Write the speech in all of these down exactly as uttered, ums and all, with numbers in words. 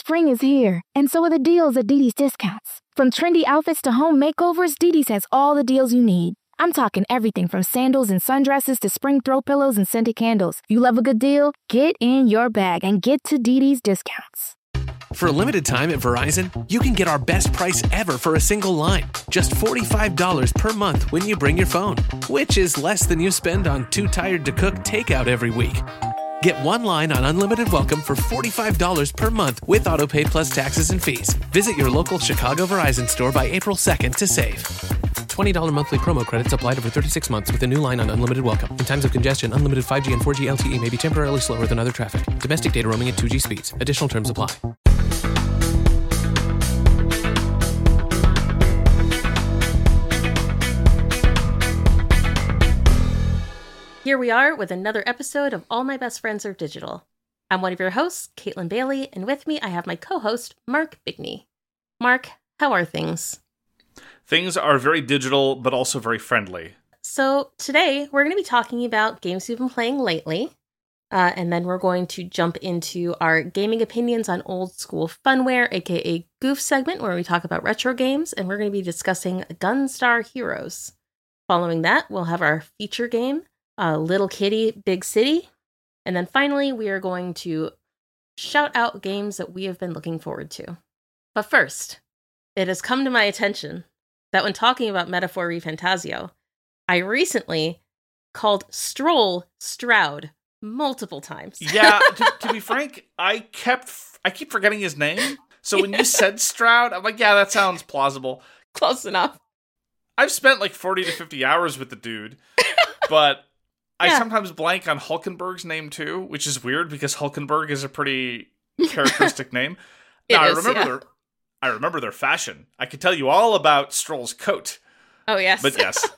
Spring is here, and so are the deals at Didi's Discounts. From trendy outfits to home makeovers, Didi's has all the deals you need. I'm talking everything from sandals and sundresses to spring throw pillows and scented candles. You love a good deal? Get in your bag and get to Didi's Discounts. For a limited time at Verizon, you can get our best price ever for a single line. Just forty-five dollars per month when you bring your phone, which is less than you spend on Too Tired to Cook takeout every week. Get one line on Unlimited Welcome for forty-five dollars per month with AutoPay plus taxes and fees. Visit your local Chicago Verizon store by April second to save. twenty dollars monthly promo credits applied over thirty-six months with a new line on Unlimited Welcome. In times of congestion, unlimited five G and four G L T E may be temporarily slower than other traffic. Domestic data roaming at two G speeds. Additional terms apply. Here we are with another episode of All My Best Friends Are Digital. I'm one of your hosts, Caitlin Bailey, and with me I have my co-host, Mark Bigney. Mark, how are things? Things are very digital, but also very friendly. So today we're going to be talking about games we've been playing lately, uh, and then we're going to jump into our gaming opinions on old school funware, aka Goof segment, where we talk about retro games, and we're going to be discussing Gunstar Heroes. Following that, we'll have our feature game, Uh, Little Kitty, Big City. And then finally, we are going to shout out games that we have been looking forward to. But first, it has come to my attention that when talking about Metaphor ReFantazio, I recently called Stroll Stroud multiple times. Yeah, to, to be frank, I kept, I keep forgetting his name. So when you said Stroud, I'm like, yeah, that sounds plausible. Close enough. I've spent like forty to fifty hours with the dude, but I yeah. sometimes blank on Hulkenberg's name too, which is weird because Hulkenberg is a pretty characteristic name. Now, I is, remember yeah. their I remember their fashion. I could tell you all about Stroll's coat. Oh, yes. But yes.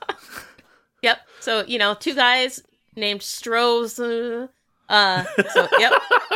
Yep. So, you know, two guys named Strohs. Uh, uh, so, yep.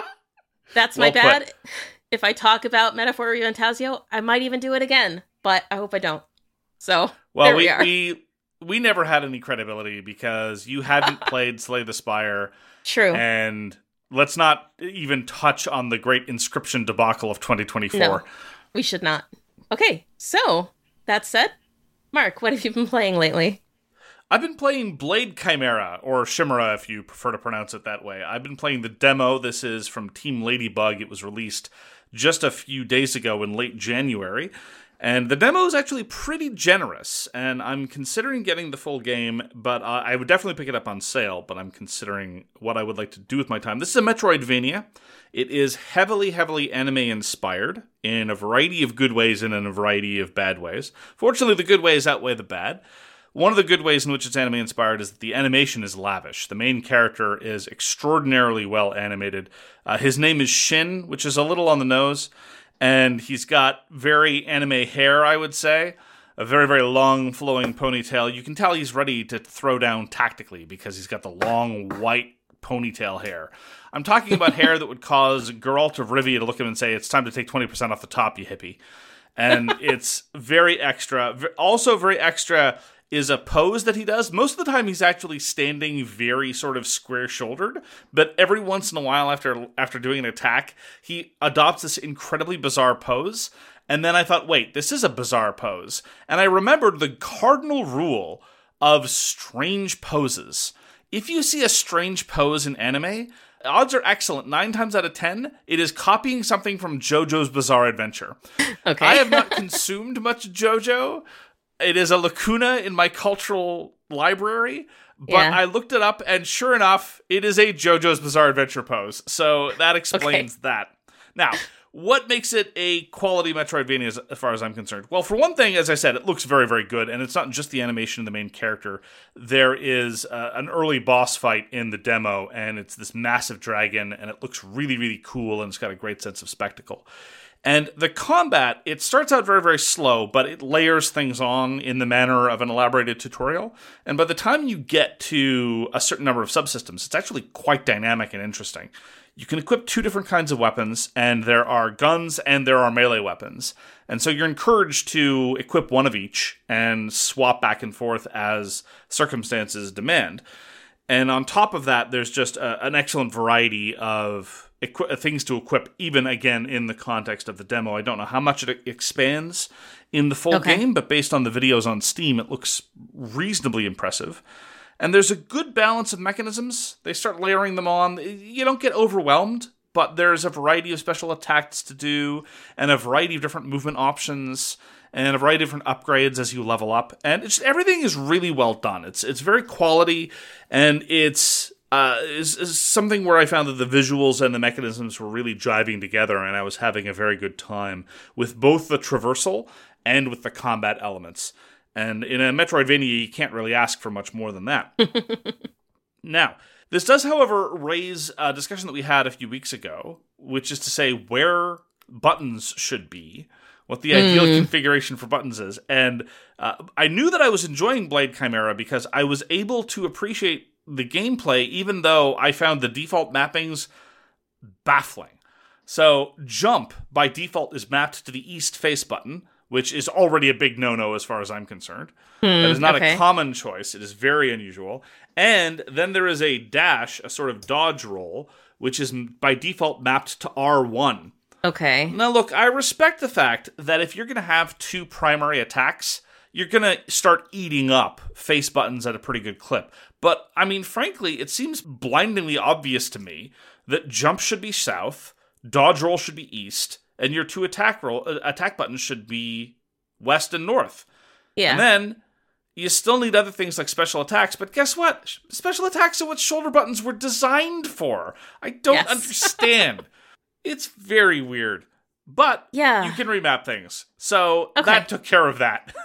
That's my well bad. Put. If I talk about Metaphor ReFantazio, I might even do it again, but I hope I don't. So, well, there we, we are. we we never had any credibility because you hadn't played Slay the Spire. True. And let's not even touch on the great Inscription debacle of twenty twenty-four. No, we should not. Okay, so, that said, Mark, what have you been playing lately? I've been playing Blade Chimera, or Chimera if you prefer to pronounce it that way. I've been playing the demo. This is from Team Ladybug. It was released just a few days ago in late January. And the demo is actually pretty generous, and I'm considering getting the full game, but uh, I would definitely pick it up on sale, but I'm considering what I would like to do with my time. This is a Metroidvania. It is heavily, heavily anime-inspired in a variety of good ways and in a variety of bad ways. Fortunately, the good ways outweigh the bad. One of the good ways in which it's anime-inspired is that the animation is lavish. The main character is extraordinarily well animated. Uh, his name is Shin, which is a little on the nose. And he's got very anime hair, I would say. A very, very long, flowing ponytail. You can tell he's ready to throw down tactically because he's got the long, white ponytail hair. I'm talking about hair that would cause Geralt of Rivia to look at him and say, it's time to take twenty percent off the top, you hippie. And it's very extra. Also very extra is a pose that he does. Most of the time he's actually standing very sort of square-shouldered, but every once in a while after after doing an attack, he adopts this incredibly bizarre pose. And then I thought, wait, this is a bizarre pose. And I remembered the cardinal rule of strange poses. If you see a strange pose in anime, odds are excellent. Nine times out of ten, it is copying something from JoJo's Bizarre Adventure. Okay. I have not consumed much JoJo. It is a lacuna in my cultural library, but yeah. I looked it up, and sure enough, it is a JoJo's Bizarre Adventure pose. So that explains okay. that. Now, what makes it a quality Metroidvania as, as far as I'm concerned? Well, for one thing, as I said, it looks very, very good, and it's not just the animation of the main character. There is uh, an early boss fight in the demo, and it's this massive dragon, and it looks really, really cool, and it's got a great sense of spectacle. And the combat, it starts out very, very slow, but it layers things on in the manner of an elaborated tutorial. And by the time you get to a certain number of subsystems, it's actually quite dynamic and interesting. You can equip two different kinds of weapons, and there are guns and there are melee weapons. And so you're encouraged to equip one of each and swap back and forth as circumstances demand. And on top of that, there's just a, an excellent variety of equi- things to equip, even again in the context of the demo. I don't know how much it expands in the full Okay. game, but based on the videos on Steam, it looks reasonably impressive. And there's a good balance of mechanisms. They start layering them on. You don't get overwhelmed, but there's a variety of special attacks to do, and a variety of different movement options, and a variety of different upgrades as you level up. And it's, everything is really well done. It's it's very quality, and it's uh, is, is something where I found that the visuals and the mechanisms were really jiving together, and I was having a very good time with both the traversal and with the combat elements. And in a Metroidvania, you can't really ask for much more than that. Now, this does, however, raise a discussion that we had a few weeks ago, which is to say where buttons should be, what the mm. ideal configuration for buttons is. And uh, I knew that I was enjoying Blade Chimera because I was able to appreciate the gameplay, even though I found the default mappings baffling. So, jump, by default, is mapped to the east face button, which is already a big no-no as far as I'm concerned. Mm, that is not okay. a common choice. It is very unusual. And then there is a dash, a sort of dodge roll, which is by default mapped to R one. Okay. Now, look, I respect the fact that if you're going to have two primary attacks, you're going to start eating up face buttons at a pretty good clip. But, I mean, frankly, it seems blindingly obvious to me that jump should be south, dodge roll should be east, and your two attack roll uh, attack buttons should be west and north. Yeah. And then you still need other things like special attacks, but guess what? Special attacks are what shoulder buttons were designed for. I don't yes. understand. It's very weird. But yeah. you can remap things. So okay. that took care of that.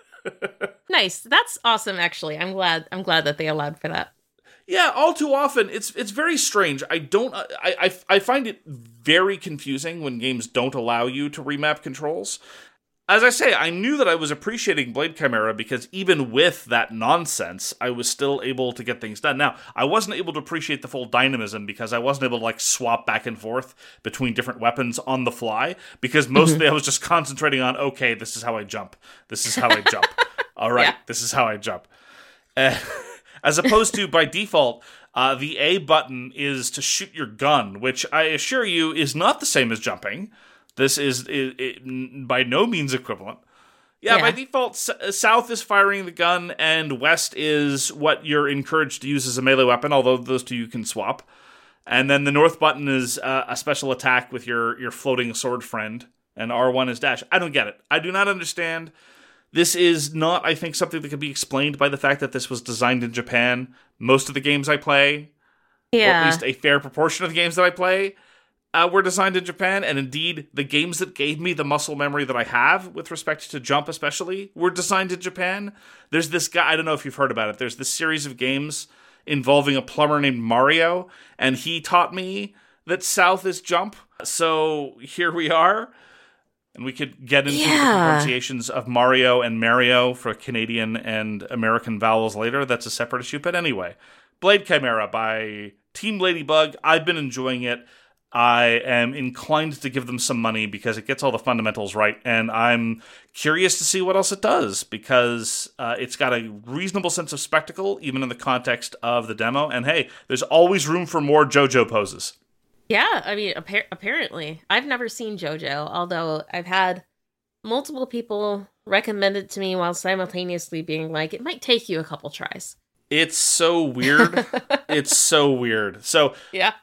Nice. That's awesome, actually. I'm glad I'm glad that they allowed for that. Yeah, all too often, it's it's very strange. I don't, I, I, I find it very confusing when games don't allow you to remap controls. As I say, I knew that I was appreciating Blade Chimera because even with that nonsense, I was still able to get things done. Now, I wasn't able to appreciate the full dynamism because I wasn't able to like swap back and forth between different weapons on the fly because mostly I was just concentrating on, okay, this is how I jump. This is how I jump. All right, yeah. This is how I jump. Uh, As opposed to, by default, uh, the A button is to shoot your gun, which I assure you is not the same as jumping. This is, is, is by no means equivalent. Yeah, yeah. By default, s- south is firing the gun, and west is what you're encouraged to use as a melee weapon, although those two you can swap. And then the north button is uh, a special attack with your, your floating sword friend, and R one is dash. I don't get it. I do not understand. This is not, I think, something that can be explained by the fact that this was designed in Japan. Most of the games I play, yeah. or at least a fair proportion of the games that I play, uh, were designed in Japan. And indeed, the games that gave me the muscle memory that I have, with respect to jump especially, were designed in Japan. There's this guy, I don't know if you've heard about it, there's this series of games involving a plumber named Mario, and he taught me that south is jump. So here we are. And we could get into yeah. the pronunciations of Mario and Mario for Canadian and American vowels later. That's a separate issue. But anyway, Blade Chimera by Team Ladybug. I've been enjoying it. I am inclined to give them some money because it gets all the fundamentals right. And I'm curious to see what else it does because uh, it's got a reasonable sense of spectacle, even in the context of the demo. And hey, there's always room for more JoJo poses. Yeah, I mean, appa- apparently. I've never seen JoJo, although I've had multiple people recommend it to me while simultaneously being like, it might take you a couple tries. It's so weird. It's so weird. So, yeah.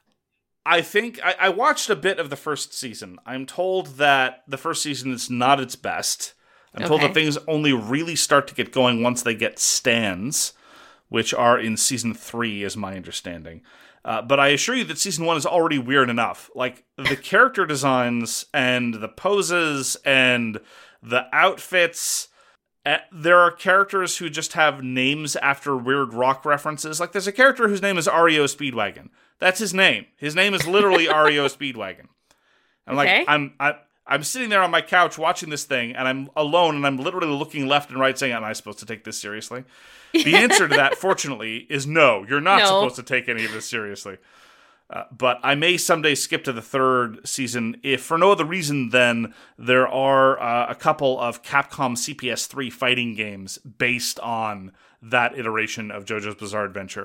I think I, I watched a bit of the first season. I'm told that the first season is not its best. I'm okay. told that things only really start to get going once they get stands, which are in season three, is my understanding. Uh, but I assure you that season one is already weird enough. Like, the character designs and the poses and the outfits. Uh, there are characters who just have names after weird rock references. Like, there's a character whose name is R E O Speedwagon. That's his name. His name is literally R E O Speedwagon. I'm okay. like, I'm, I, I'm sitting there on my couch watching this thing, and I'm alone, and I'm literally looking left and right saying, am I supposed to take this seriously? The answer to that, fortunately, is no. You're not no. supposed to take any of this seriously. Uh, but I may someday skip to the third season, if for no other reason than there are uh, a couple of Capcom C P S three fighting games based on that iteration of JoJo's Bizarre Adventure.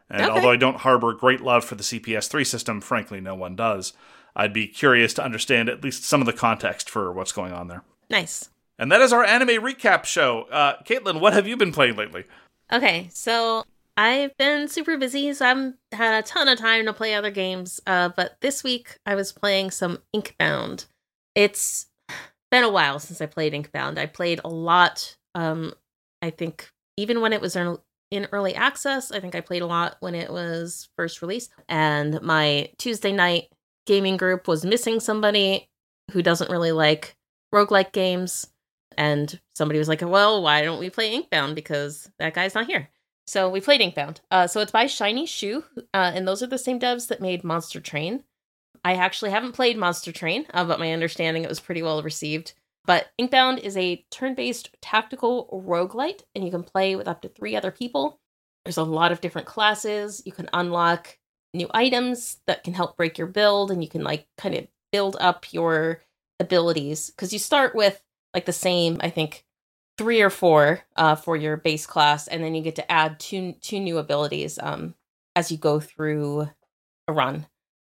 And Okay. although I don't harbor great love for the C P S three system, frankly, no one does, I'd be curious to understand at least some of the context for what's going on there. Nice. And that is our anime recap show. Uh, Caitlin, what have you been playing lately? Okay, so I've been super busy, so I haven't had a ton of time to play other games. Uh, but this week I was playing some Inkbound. It's been a while since I played Inkbound. I played a lot. Um, I think even when it was in, in early access, I think I played a lot when it was first released. And my Tuesday night gaming group was missing somebody who doesn't really like roguelike games. And somebody was like, well, why don't we play Inkbound? Because that guy's not here. So we played Inkbound. Uh, so it's by Shiny Shoe. Uh, and those are the same devs that made Monster Train. I actually haven't played Monster Train, uh, but my understanding it was pretty well received. But Inkbound is a turn-based tactical roguelite, and you can play with up to three other people. There's a lot of different classes. You can unlock new items that can help break your build, and you can like kind of build up your abilities. Because you start with like the same, I think, three or four uh, for your base class, and then you get to add two two new abilities um, as you go through a run.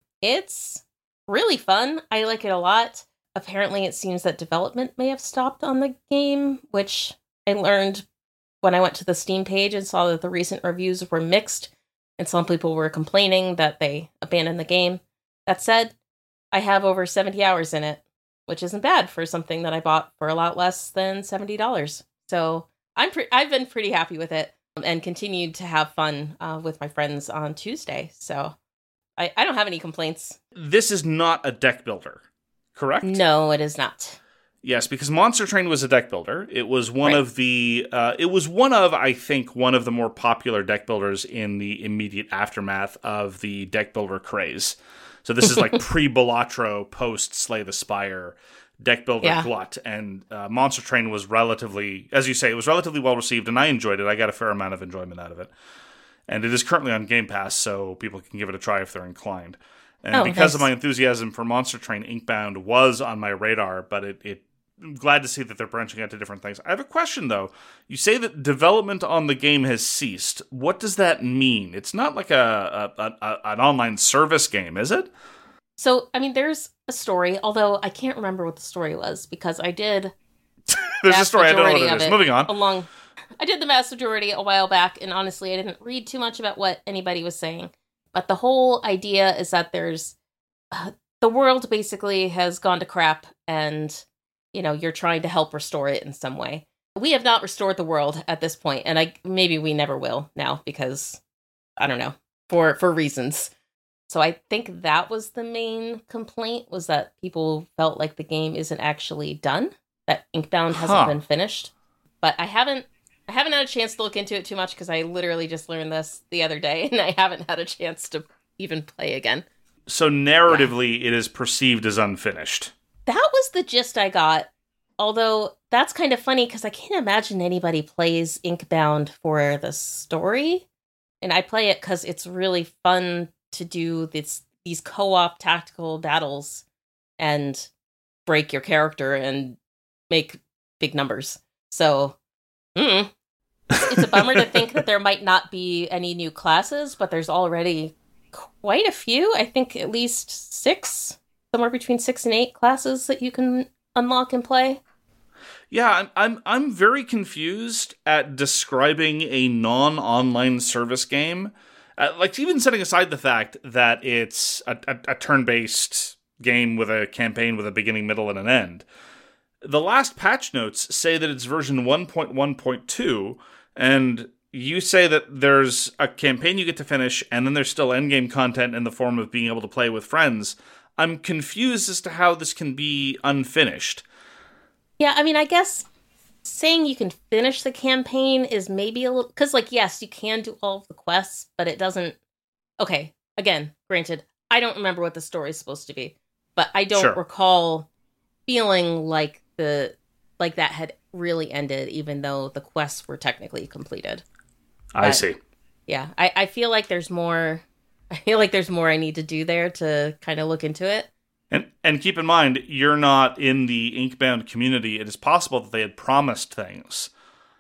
It's really fun. I like it a lot. Apparently, it seems that development may have stopped on the game, which I learned when I went to the Steam page and saw that the recent reviews were mixed, and some people were complaining that they abandoned the game. That said, I have over seventy hours in it, which isn't bad for something that I bought for a lot less than seventy dollars. So I'm pre- I've been pretty happy with it um, and continued to have fun uh, with my friends on Tuesday. So I, I don't have any complaints. This is not a deck builder, correct? No, it is not. Yes, because Monster Train was a deck builder. It was one Right. of the, uh, it was one of, I think, one of the more popular deck builders in the immediate aftermath of the deck builder craze. So this is like pre-Balatro, post-Slay the Spire deck builder Yeah. glut. And uh, Monster Train was relatively, as you say, it was relatively well received, and I enjoyed it. I got a fair amount of enjoyment out of it. And it is currently on Game Pass, so people can give it a try if they're inclined. And Oh, because nice. of my enthusiasm for Monster Train, Inkbound was on my radar, but it, it I'm glad to see that they're branching out to different things. I have a question, though. You say that development on the game has ceased. What does that mean? It's not like a, a, a an online service game, is it? So, I mean, there's a story, although I can't remember what the story was because I did There's a vast story. I don't know what majority it of is. Moving on. Along, I did the vast majority a while back, and honestly, I didn't read too much about what anybody was saying. But the whole idea is that there's uh, the world basically has gone to crap, and you know you're trying to help restore it in some way. We have not restored the world at this point, and I maybe we never will now because I don't know for for reasons. So I think that was the main complaint, was that people felt like the game isn't actually done, that Inkbound hasn't Huh. been finished. But I haven't I haven't had a chance to look into it too much because I literally just learned this the other day and I haven't had a chance to even play again. So narratively, it is perceived as unfinished. That was the gist I got. Although that's kind of funny because I can't imagine anybody plays Inkbound for the story. And I play it because it's really fun to do this these co-op tactical battles and break your character and make big numbers. So, mm, it's, it's a bummer to think that there might not be any new classes, but there's already quite a few. I think at least six, somewhere between six and eight classes that you can unlock and play. Yeah, I'm I'm I'm very confused at describing a non-online service game. Uh, like, even setting aside the fact that it's a, a, a turn-based game with a campaign with a beginning, middle, and an end. The last patch notes say that it's version one point one point two, and you say that there's a campaign you get to finish, and then there's still endgame content in the form of being able to play with friends. I'm confused as to how this can be unfinished. Yeah, I mean, I guess saying you can finish the campaign is maybe a little... Because, like, yes, you can do all of the quests, but it doesn't... Okay, again, granted, I don't remember what the story is supposed to be, but I don't Sure. recall feeling like the like that had really ended, even though the quests were technically completed. I But- see. Yeah, I, I feel like there's more... I feel like there's more I need to do there to kind of look into it. And and keep in mind, you're not in the Inkbound community. It is possible that they had promised things.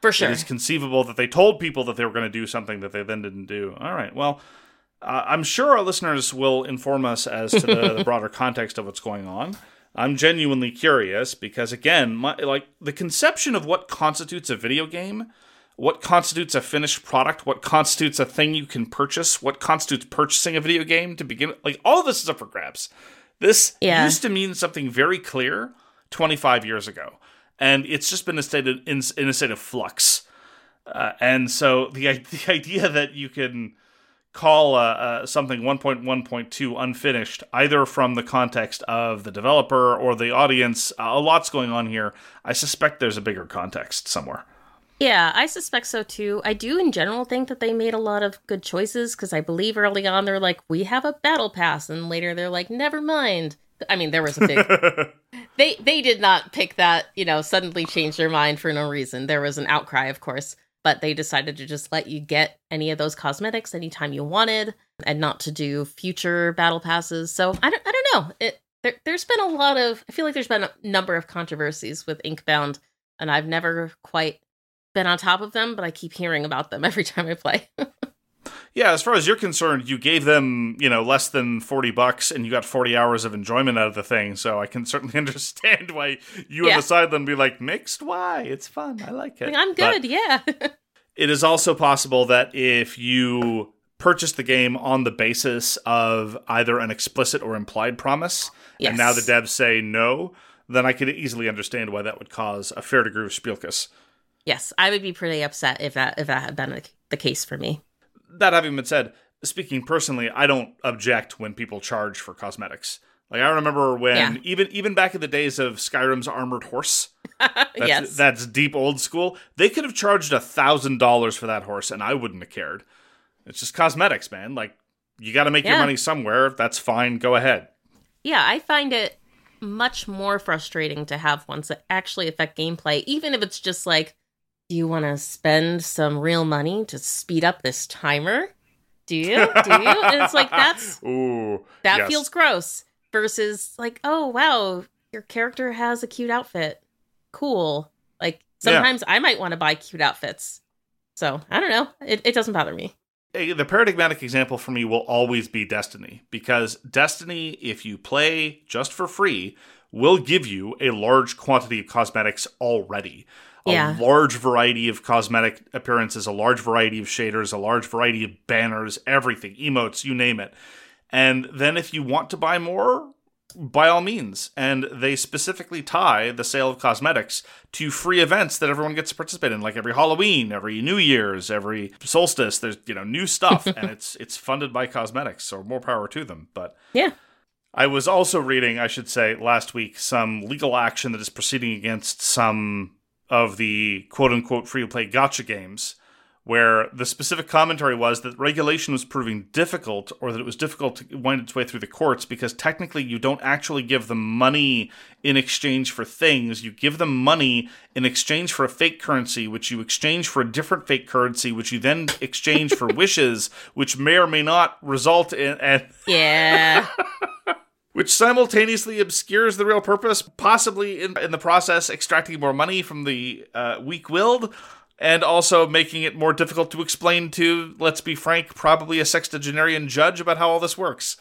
For sure. It is conceivable that they told people that they were going to do something that they then didn't do. All right, well, uh, I'm sure our listeners will inform us as to the, the broader context of what's going on. I'm genuinely curious because, again, my, like the conception of what constitutes a video game, what constitutes a finished product, what constitutes a thing you can purchase, what constitutes purchasing a video game to begin, like all of this is up for grabs. This yeah. used to mean something very clear twenty-five years ago, and it's just been a state of, in, in a state of flux. Uh, and so the the idea that you can call uh, uh, something one point one point two unfinished, either from the context of the developer or the audience, uh, a lot's going on here. I suspect there's a bigger context somewhere. Yeah, I suspect so too. I do in general think that they made a lot of good choices, because I believe early on they're like, we have a battle pass, and later they're like, never mind. I mean, there was a big... they they did not pick that, you know, suddenly change their mind for no reason. There was an outcry, of course. But they decided to just let you get any of those cosmetics anytime you wanted, and not to do future battle passes. So I don't, I don't know. It there, there's been a lot of, I feel like there's been a number of controversies with Inkbound, and I've never quite been on top of them, but I keep hearing about them every time I play. Yeah, as far as you're concerned, you gave them, you know, less than forty bucks, and you got forty hours of enjoyment out of the thing. So I can certainly understand why you yeah. on the sideline be like, mixed? Why? It's fun. I like it. Like, I'm good, but yeah. It is also possible that if you purchase the game on the basis of either an explicit or implied promise, yes. and now the devs say no, then I could easily understand why that would cause a fair degree of spielkes. Yes, I would be pretty upset if that if that had been the case for me. That having been said, speaking personally, I don't object when people charge for cosmetics. Like, I remember when, yeah. even even back in the days of Skyrim's Armored Horse, that's, yes. that's deep old school, they could have charged one thousand dollars for that horse, and I wouldn't have cared. It's just cosmetics, man. Like, you got to make yeah. your money somewhere. That's fine. Go ahead. Yeah, I find it much more frustrating to have ones that actually affect gameplay, even if it's just like, do you want to spend some real money to speed up this timer? Do you? Do you? And it's like, that's... Ooh, that yes. feels gross. Versus, like, oh, wow, your character has a cute outfit. Cool. Like, sometimes yeah. I might want to buy cute outfits. So, I don't know. It, it doesn't bother me. The paradigmatic example for me will always be Destiny. Because Destiny, if you play just for free, will give you a large quantity of cosmetics already. A yeah. large variety of cosmetic appearances, a large variety of shaders, a large variety of banners, everything, emotes, you name it. And then if you want to buy more, by all means. And they specifically tie the sale of cosmetics to free events that everyone gets to participate in, like every Halloween, every New Year's, every solstice. There's, you know, new stuff, and it's it's funded by cosmetics, so more power to them. But yeah. I was also reading, I should say, last week, some legal action that is proceeding against some of the quote-unquote free-to-play gacha games, where the specific commentary was that regulation was proving difficult, or that it was difficult to wind its way through the courts, because technically you don't actually give them money in exchange for things. You give them money in exchange for a fake currency, which you exchange for a different fake currency, which you then exchange for wishes, which may or may not result in... And yeah... which simultaneously obscures the real purpose, possibly in, in the process extracting more money from the uh, weak-willed, and also making it more difficult to explain to, let's be frank, probably a sextagenarian judge about how all this works.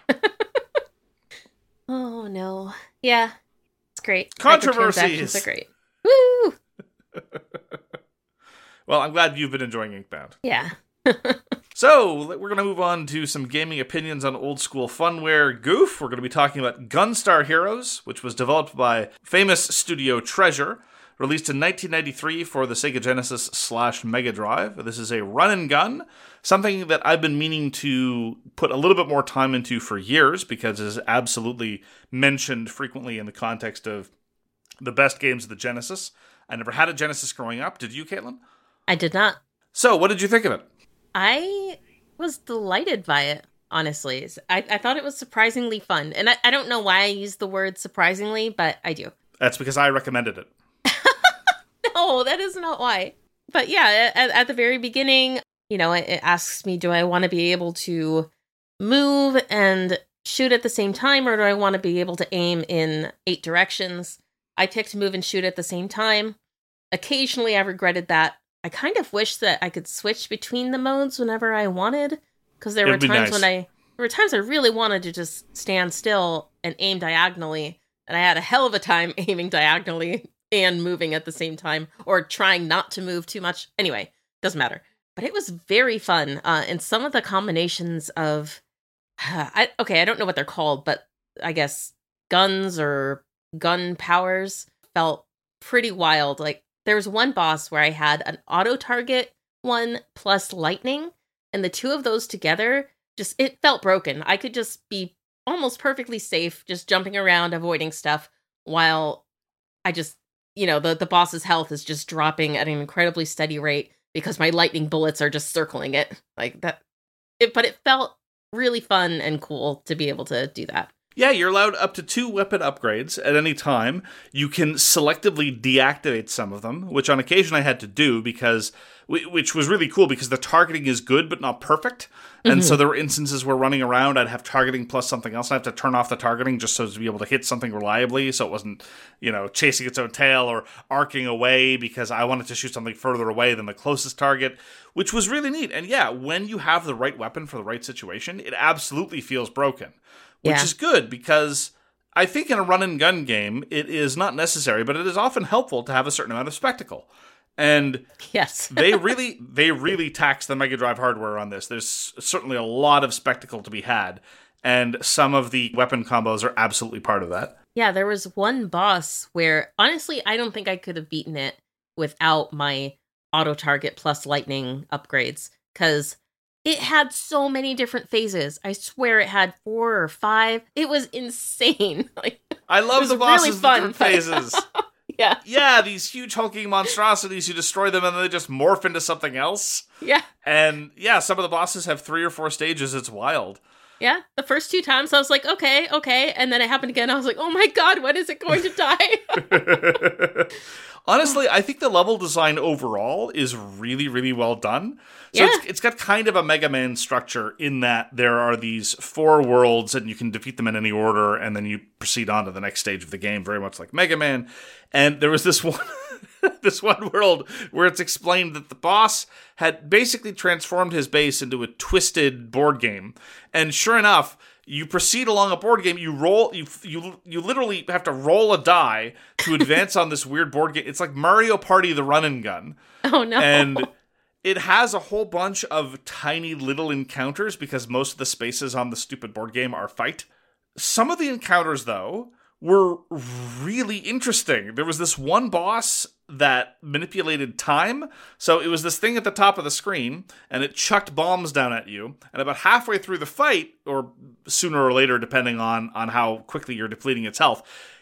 Oh, no. Yeah, it's great. Controversies! Microtransactions are great. Woo! Well, I'm glad you've been enjoying Inkbound. Yeah. So, we're going to move on to some gaming opinions on old school funware. Goof, we're going to be talking about Gunstar Heroes, which was developed by famous studio Treasure, released in nineteen ninety-three for the Sega Genesis slash Mega Drive. This is a run and gun, something that I've been meaning to put a little bit more time into for years, because it is absolutely mentioned frequently in the context of the best games of the Genesis. I never had a Genesis growing up. Did you, Caitlin? I did not. So, what did you think of it? I was delighted by it, honestly. I, I thought it was surprisingly fun. And I, I don't know why I use the word surprisingly, but I do. That's because I recommended it. No, that is not why. But yeah, at, at the very beginning, you know, it, it asks me, do I want to be able to move and shoot at the same time, or do I want to be able to aim in eight directions? I picked move and shoot at the same time. occasionally I regretted that. I kind of wish that I could switch between the modes whenever I wanted, because there It'd were be times nice. when I there were times I really wanted to just stand still and aim diagonally, and I had a hell of a time aiming diagonally and moving at the same time, or trying not to move too much. Anyway, doesn't matter. But it was very fun, uh, and some of the combinations of, uh, I, okay, I don't know what they're called, but I guess guns or gun powers felt pretty wild. Like, there was one boss where I had an auto-target one plus lightning, and the two of those together, just, it felt broken. I could just be almost perfectly safe, just jumping around, avoiding stuff, while I just, you know, the, the boss's health is just dropping at an incredibly steady rate because my lightning bullets are just circling it. Like, that, it, but it felt really fun and cool to be able to do that. Yeah, you're allowed up to two weapon upgrades at any time. You can selectively deactivate some of them, which on occasion I had to do because, which was really cool because the targeting is good but not perfect. And Mm-hmm. so there were instances where running around, I'd have targeting plus something else. And I have to turn off the targeting just so to be able to hit something reliably, so it wasn't, you know, chasing its own tail or arcing away because I wanted to shoot something further away than the closest target, which was really neat. And yeah, when you have the right weapon for the right situation, it absolutely feels broken. Which Yeah. is good, because I think in a run-and-gun game, it is not necessary, but it is often helpful to have a certain amount of spectacle. And Yes. they really they really tax the Mega Drive hardware on this. There's certainly a lot of spectacle to be had, and some of the weapon combos are absolutely part of that. Yeah, there was one boss where, honestly, I don't think I could have beaten it without my auto-target plus lightning upgrades, because it had so many different phases. I swear it had four or five. It was insane. Like, I love was the really bosses' fun, different but- phases. yeah, Yeah, these huge hulking monstrosities, you destroy them and then they just morph into something else. yeah, And yeah, some of the bosses have three or four stages. It's wild. yeah. The first two times I was like, okay, okay. And then it happened again. I was like, oh my God, when is it going to die? Honestly, I think the level design overall is really, really well done. So Yeah. it's, it's got kind of a Mega Man structure in that there are these four worlds and you can defeat them in any order, and then you proceed on to the next stage of the game, very much like Mega Man. And there was this one this one world where it's explained that the boss had basically transformed his base into a twisted board game. And sure enough, you proceed along a board game, you roll, you you you literally have to roll a die to advance on this weird board game. It's like Mario Party the Run and Gun. Oh no. And it has a whole bunch of tiny little encounters because most of the spaces on the stupid board game are fight. Some of the encounters, though, were really interesting. There was this one boss that manipulated time. So it was this thing at the top of the screen, and it chucked bombs down at you. And about halfway through the fight, or sooner or later, depending on, on how quickly you're depleting its health,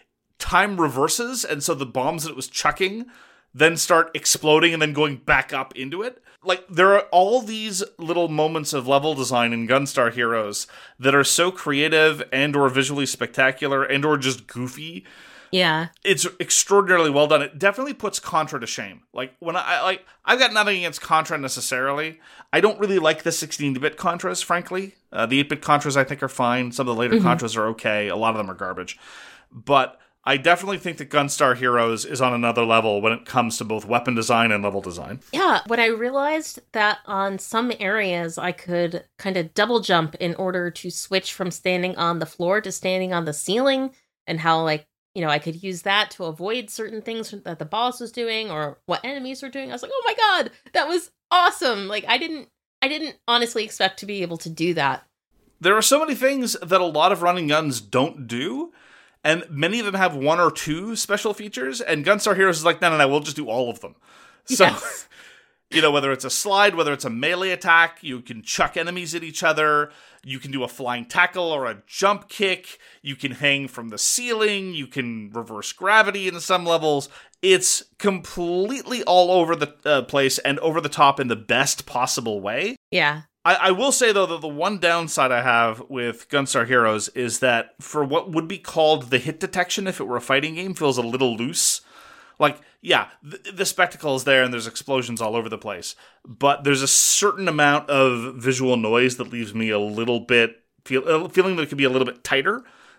time reverses, and so the bombs that it was chucking then start exploding and then going back up into it. Like, there are all these little moments of level design in Gunstar Heroes that are so creative and or visually spectacular and or just goofy. yeah. It's extraordinarily well done. It definitely puts Contra to shame. Like, when I, like, I've got nothing against Contra necessarily. I don't really like the sixteen-bit Contras, frankly. Uh, the eight-bit Contras, I think, are fine. Some of the later mm-hmm. Contras are okay. A lot of them are garbage. But I definitely think that Gunstar Heroes is on another level when it comes to both weapon design and level design. Yeah, when I realized that on some areas I could kind of double jump in order to switch from standing on the floor to standing on the ceiling, and how, like, you know, I could use that to avoid certain things that the boss was doing or what enemies were doing. I was like, oh my God, that was awesome. Like, I didn't, I didn't honestly expect to be able to do that. There are so many things that a lot of running guns don't do. And many of them have one or two special features, and Gunstar Heroes is like, no, no, no, we'll just do all of them. So, Yes. you know, whether it's a slide, whether it's a melee attack, you can chuck enemies at each other, you can do a flying tackle or a jump kick, you can hang from the ceiling, you can reverse gravity in some levels. It's completely all over the uh, place and over the top in the best possible way. Yeah. I, I will say, though, that the one downside I have with Gunstar Heroes is that for what would be called the hit detection, if it were a fighting game, feels a little loose. Like, yeah, the, the spectacle is there and there's explosions all over the place, but there's a certain amount of visual noise that leaves me a little bit, feel, feeling that it could be a little bit tighter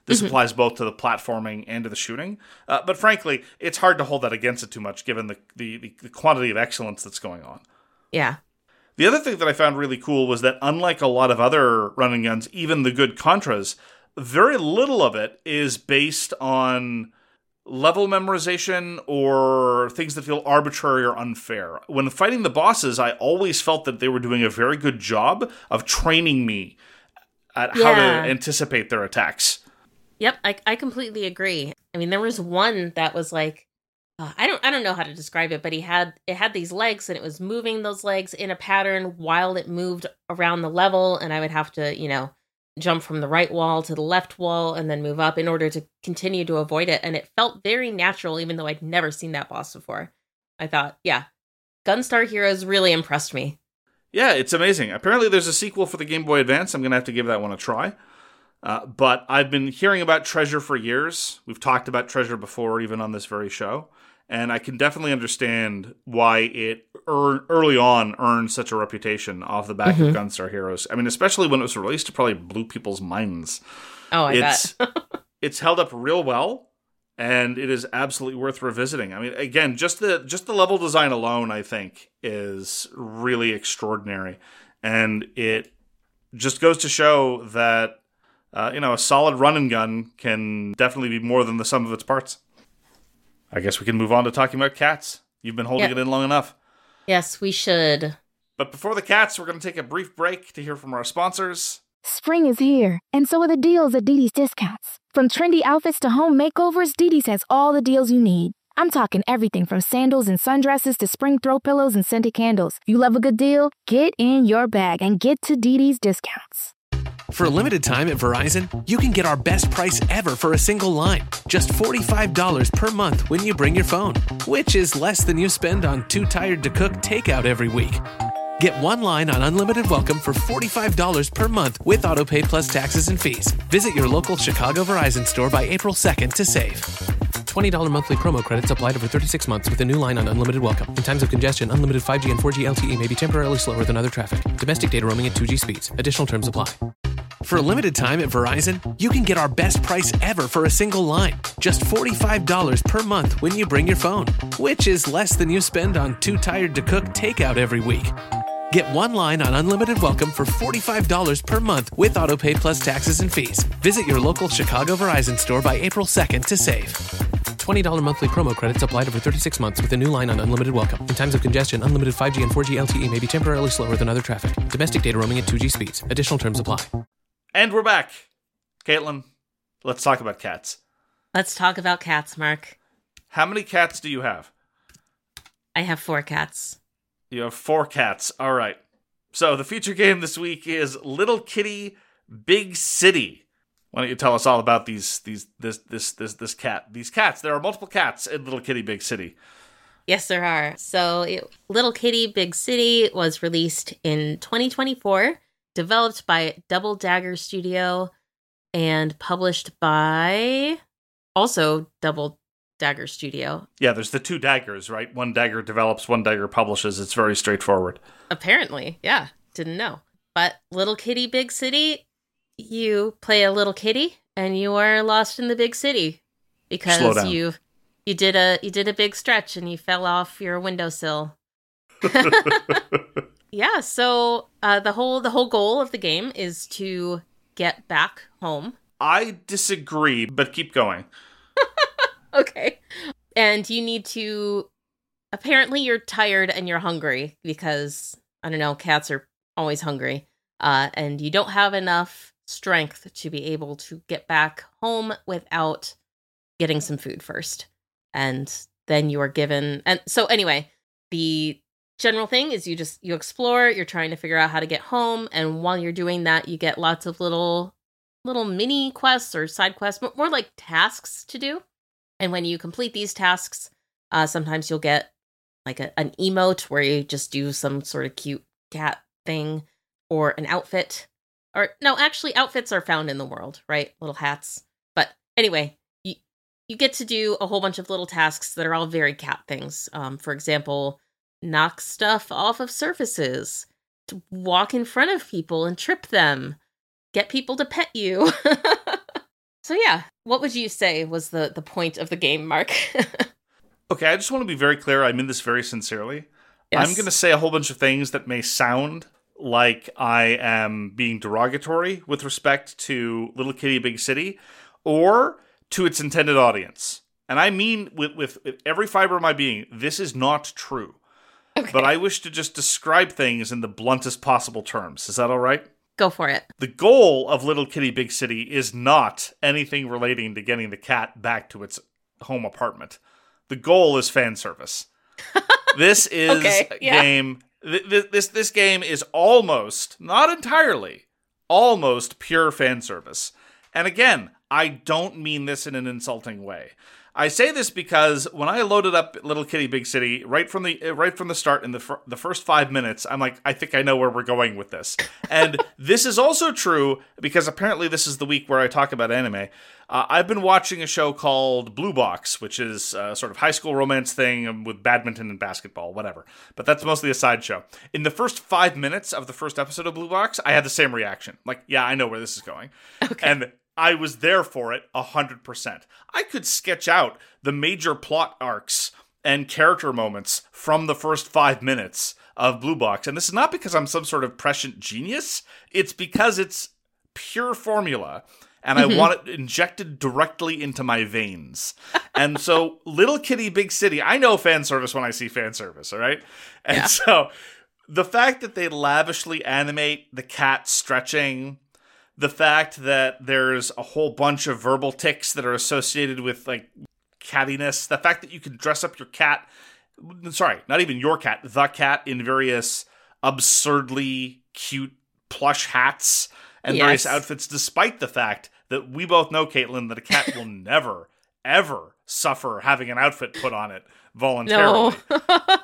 This Mhm. applies both to the platforming and to the shooting. Uh, but frankly, it's hard to hold that against it too much, given the, the, the, the quantity of excellence that's going on. Yeah. The other thing that I found really cool was that unlike a lot of other running guns, even the good Contras, very little of it is based on level memorization or things that feel arbitrary or unfair. When fighting the bosses, I always felt that they were doing a very good job of training me at how to Yeah. anticipate their attacks. Yep, I, I completely agree. I mean, there was one that was like, uh, I don't I don't know how to describe it, but he had it had these legs and it was moving those legs in a pattern while it moved around the level, and I would have to, you know, jump from the right wall to the left wall and then move up in order to continue to avoid it. And it felt very natural, even though I'd never seen that boss before. I thought, yeah, Gunstar Heroes really impressed me. Yeah, it's amazing. Apparently there's a sequel for the Game Boy Advance. I'm going to have to give that one a try. Uh, but I've been hearing about Treasure for years. We've talked about Treasure before, even on this very show. And I can definitely understand why it er- early on earned such a reputation off the back Mhm. of Gunstar Heroes. I mean, especially when it was released, it probably blew people's minds. Oh, I it's, bet. It's held up real well, and it is absolutely worth revisiting. I mean, again, just the just the level design alone, I think, is really extraordinary. And it just goes to show that, uh, you know, a solid run and gun can definitely be more than the sum of its parts. I guess we can move on to talking about cats. You've been holding Yep. it in long enough. Yes, we should. But before the cats, we're going to take a brief break to hear from our sponsors. Spring is here, and so are the deals at Didi's Discounts. From trendy outfits to home makeovers, Didi's has all the deals you need. I'm talking everything from sandals and sundresses to spring throw pillows and scented candles. You love a good deal? Get in your bag and get to Didi's Discounts. For a limited time at Verizon, you can get our best price ever for a single line. Just forty-five dollars per month when you bring your phone, which is less than you spend on Too Tired to Cook takeout every week. Get one line on Unlimited Welcome for forty-five dollars per month with AutoPay plus taxes and fees. Visit your local Chicago Verizon store by April second to save. twenty dollars monthly promo credits applied over thirty-six months with a new line on Unlimited Welcome. In times of congestion, unlimited five G and four G L T E may be temporarily slower than other traffic. Domestic data roaming at two G speeds. Additional terms apply. For a limited time at Verizon, you can get our best price ever for a single line. Just forty-five dollars per month when you bring your phone, which is less than you spend on Too Tired to Cook takeout every week. Get one line on Unlimited Welcome for forty-five dollars per month with AutoPay plus taxes and fees. Visit your local Chicago Verizon store by April second to save. twenty dollars monthly promo credits applied over thirty-six months with a new line on Unlimited Welcome. In times of congestion, unlimited five G and four G L T E may be temporarily slower than other traffic. Domestic data roaming at two G speeds. Additional terms apply. And we're back. Caitlin, let's talk about cats. Let's talk about cats, Mark. How many cats do you have? I have four cats. You have four cats. All right. So the feature game this week is Little Kitty Big City. Why don't you tell us all about these these this this this this cat? These cats. There are multiple cats in Little Kitty Big City. Yes, there are. So it, Little Kitty Big City was released in twenty twenty-four, developed by Double Dagger Studio, and published by also Double Dagger Studio. Yeah, there's the two daggers, right? One dagger develops, one dagger publishes. It's very straightforward. Apparently, yeah, didn't know. But Little Kitty Big City, you play a little kitty and you are lost in the big city Slow because down. you you did a you did a big stretch and you fell off your windowsill. Yeah, so uh, the whole the whole goal of the game is to get back home. I disagree, but keep going. Okay. And you need to apparently you're tired and you're hungry because I don't know, cats are always hungry. Uh, and you don't have enough strength to be able to get back home without getting some food first. And then you are given and so anyway, the general thing is you just you explore, you're trying to figure out how to get home, and while you're doing that, you get lots of little little mini quests or side quests, but more like tasks to do. And when you complete these tasks, uh, sometimes you'll get like a, an emote where you just do some sort of cute cat thing, or an outfit. Or no, actually, outfits are found in the world, right? Little hats. But anyway, you you get to do a whole bunch of little tasks that are all very cat things. Um, for example, knock stuff off of surfaces, to walk in front of people and trip them, get people to pet you. So yeah, what would you say was the, the point of the game, Mark? Okay, I just want to be very clear. I mean this very sincerely. Yes. I'm going to say a whole bunch of things that may sound like I am being derogatory with respect to Little Kitty Big City or to its intended audience. And I mean with, with, with every fiber of my being, this is not true. Okay. But I wish to just describe things in the bluntest possible terms. Is that all right? Go for it. The goal of Little Kitty Big City is not anything relating to getting the cat back to its home apartment. The goal is fan service. This is Okay, a yeah. game. Th- th- this this game is almost, not entirely, almost pure fan service. And again, I don't mean this in an insulting way. I say this because when I loaded up Little Kitty Big City right from the right from the start in the fir- the first five minutes, I'm like, I think I know where we're going with this. And this is also true because apparently this is the week where I talk about anime. Uh, I've been watching a show called Blue Box, which is a sort of high school romance thing with badminton and basketball, whatever. But that's mostly a sideshow. In the first five minutes of the first episode of Blue Box, I had the same reaction. Like, yeah, I know where this is going. Okay. And I was there for it one hundred percent. I could sketch out the major plot arcs and character moments from the first five minutes of Blue Box. And this is not because I'm some sort of prescient genius. It's because it's pure formula. And I want it injected directly into my veins. And so Little Kitty Big City, I know fan service when I see fan service, all right? And Yeah. so the fact that they lavishly animate the cat stretching, the fact that there's a whole bunch of verbal tics that are associated with, like, cattiness, the fact that you can dress up your cat, sorry, not even your cat, the cat in various absurdly cute plush hats and various Yes. outfits, despite the fact that we both know, Caitlin, that a cat will never, ever suffer having an outfit put on it voluntarily. No.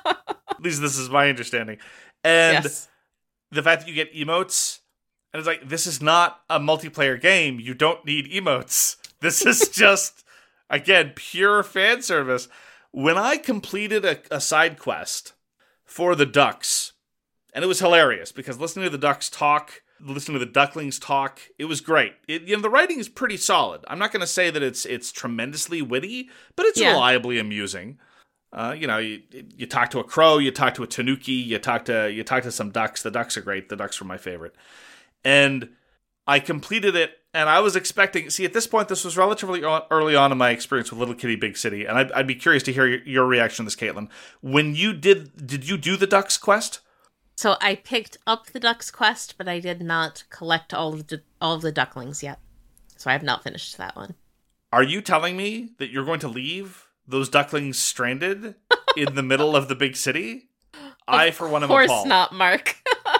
At least this is my understanding. And Yes. the fact that you get emotes, and it's like, this is not a multiplayer game. You don't need emotes. This is just, again, pure fan service. When I completed a, a side quest for the ducks, and it was hilarious because listening to the ducks talk, listening to the ducklings talk, it was great. It, you know, the writing is pretty solid. I'm not going to say that it's it's tremendously witty, but it's Yeah. reliably amusing. Uh, you know, you you talk to a crow, you talk to a tanuki, you talk to you talk to some ducks. The ducks are great. The ducks were my favorite. And I completed it, and I was expecting... See, at this point, this was relatively early on in my experience with Little Kitty Big City, and I'd, I'd be curious to hear your, your reaction to this, Caitlin. When you did... Did you do the ducks quest? So I picked up the duck's quest, but I did not collect all of the all of the ducklings yet. So I have not finished that one. Are you telling me that you're going to leave those ducklings stranded in the middle of the big city? I, for one, am Of course appalled. not, Mark.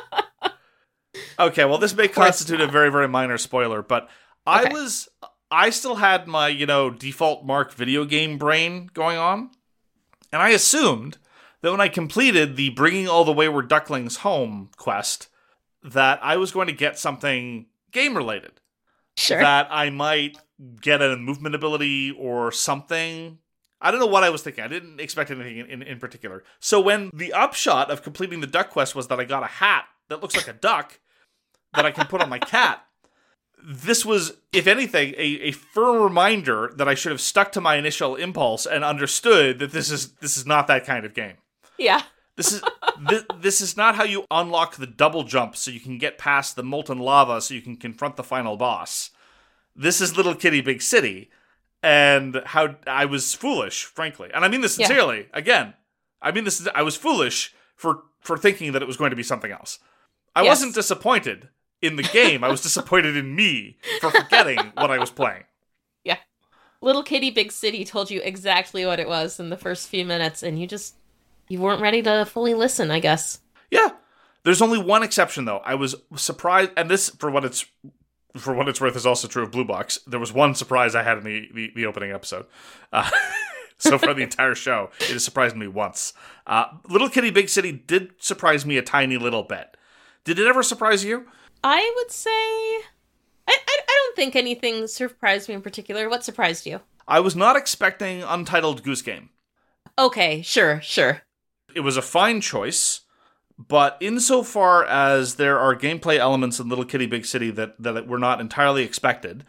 Okay, well, this may course constitute a not. very, very minor spoiler, but I Okay. was... I still had my, you know, default Mark video game brain going on, and I assumed that when I completed the Bringing All the Wayward Ducklings Home quest, that I was going to get something game-related. Sure. That I might get a movement ability or something. I don't know what I was thinking. I didn't expect anything in, in, in particular. So when the upshot of completing the duck quest was that I got a hat that looks like a duck that I can put on my cat, this was, if anything, a, a firm reminder that I should have stuck to my initial impulse and understood that this is this is not that kind of game. Yeah. This is th- this is not how you unlock the double jump so you can get past the molten lava so you can confront the final boss. This is Little Kitty Big City, and how I was foolish, frankly. And I mean this Yeah. sincerely. Again, I mean this. I was foolish for for thinking that it was going to be something else. I Yes. wasn't disappointed in the game. I was disappointed in me for forgetting what I was playing. Yeah. Little Kitty Big City told you exactly what it was in the first few minutes, and you just you weren't ready to fully listen, I guess. Yeah. There's only one exception though. I was surprised, and this, for what it's for what it's worth, is also true of Blue Box. There was one surprise I had in the the, the opening episode. Uh, so far, the entire show, it has surprised me once. Uh, Little Kitty Big City did surprise me a tiny little bit. Did it ever surprise you? I would say I, I I don't think anything surprised me in particular. What surprised you? I was not expecting Untitled Goose Game. Okay, sure, sure. It was a fine choice, but insofar as there are gameplay elements in Little Kitty Big City that, that were not entirely expected,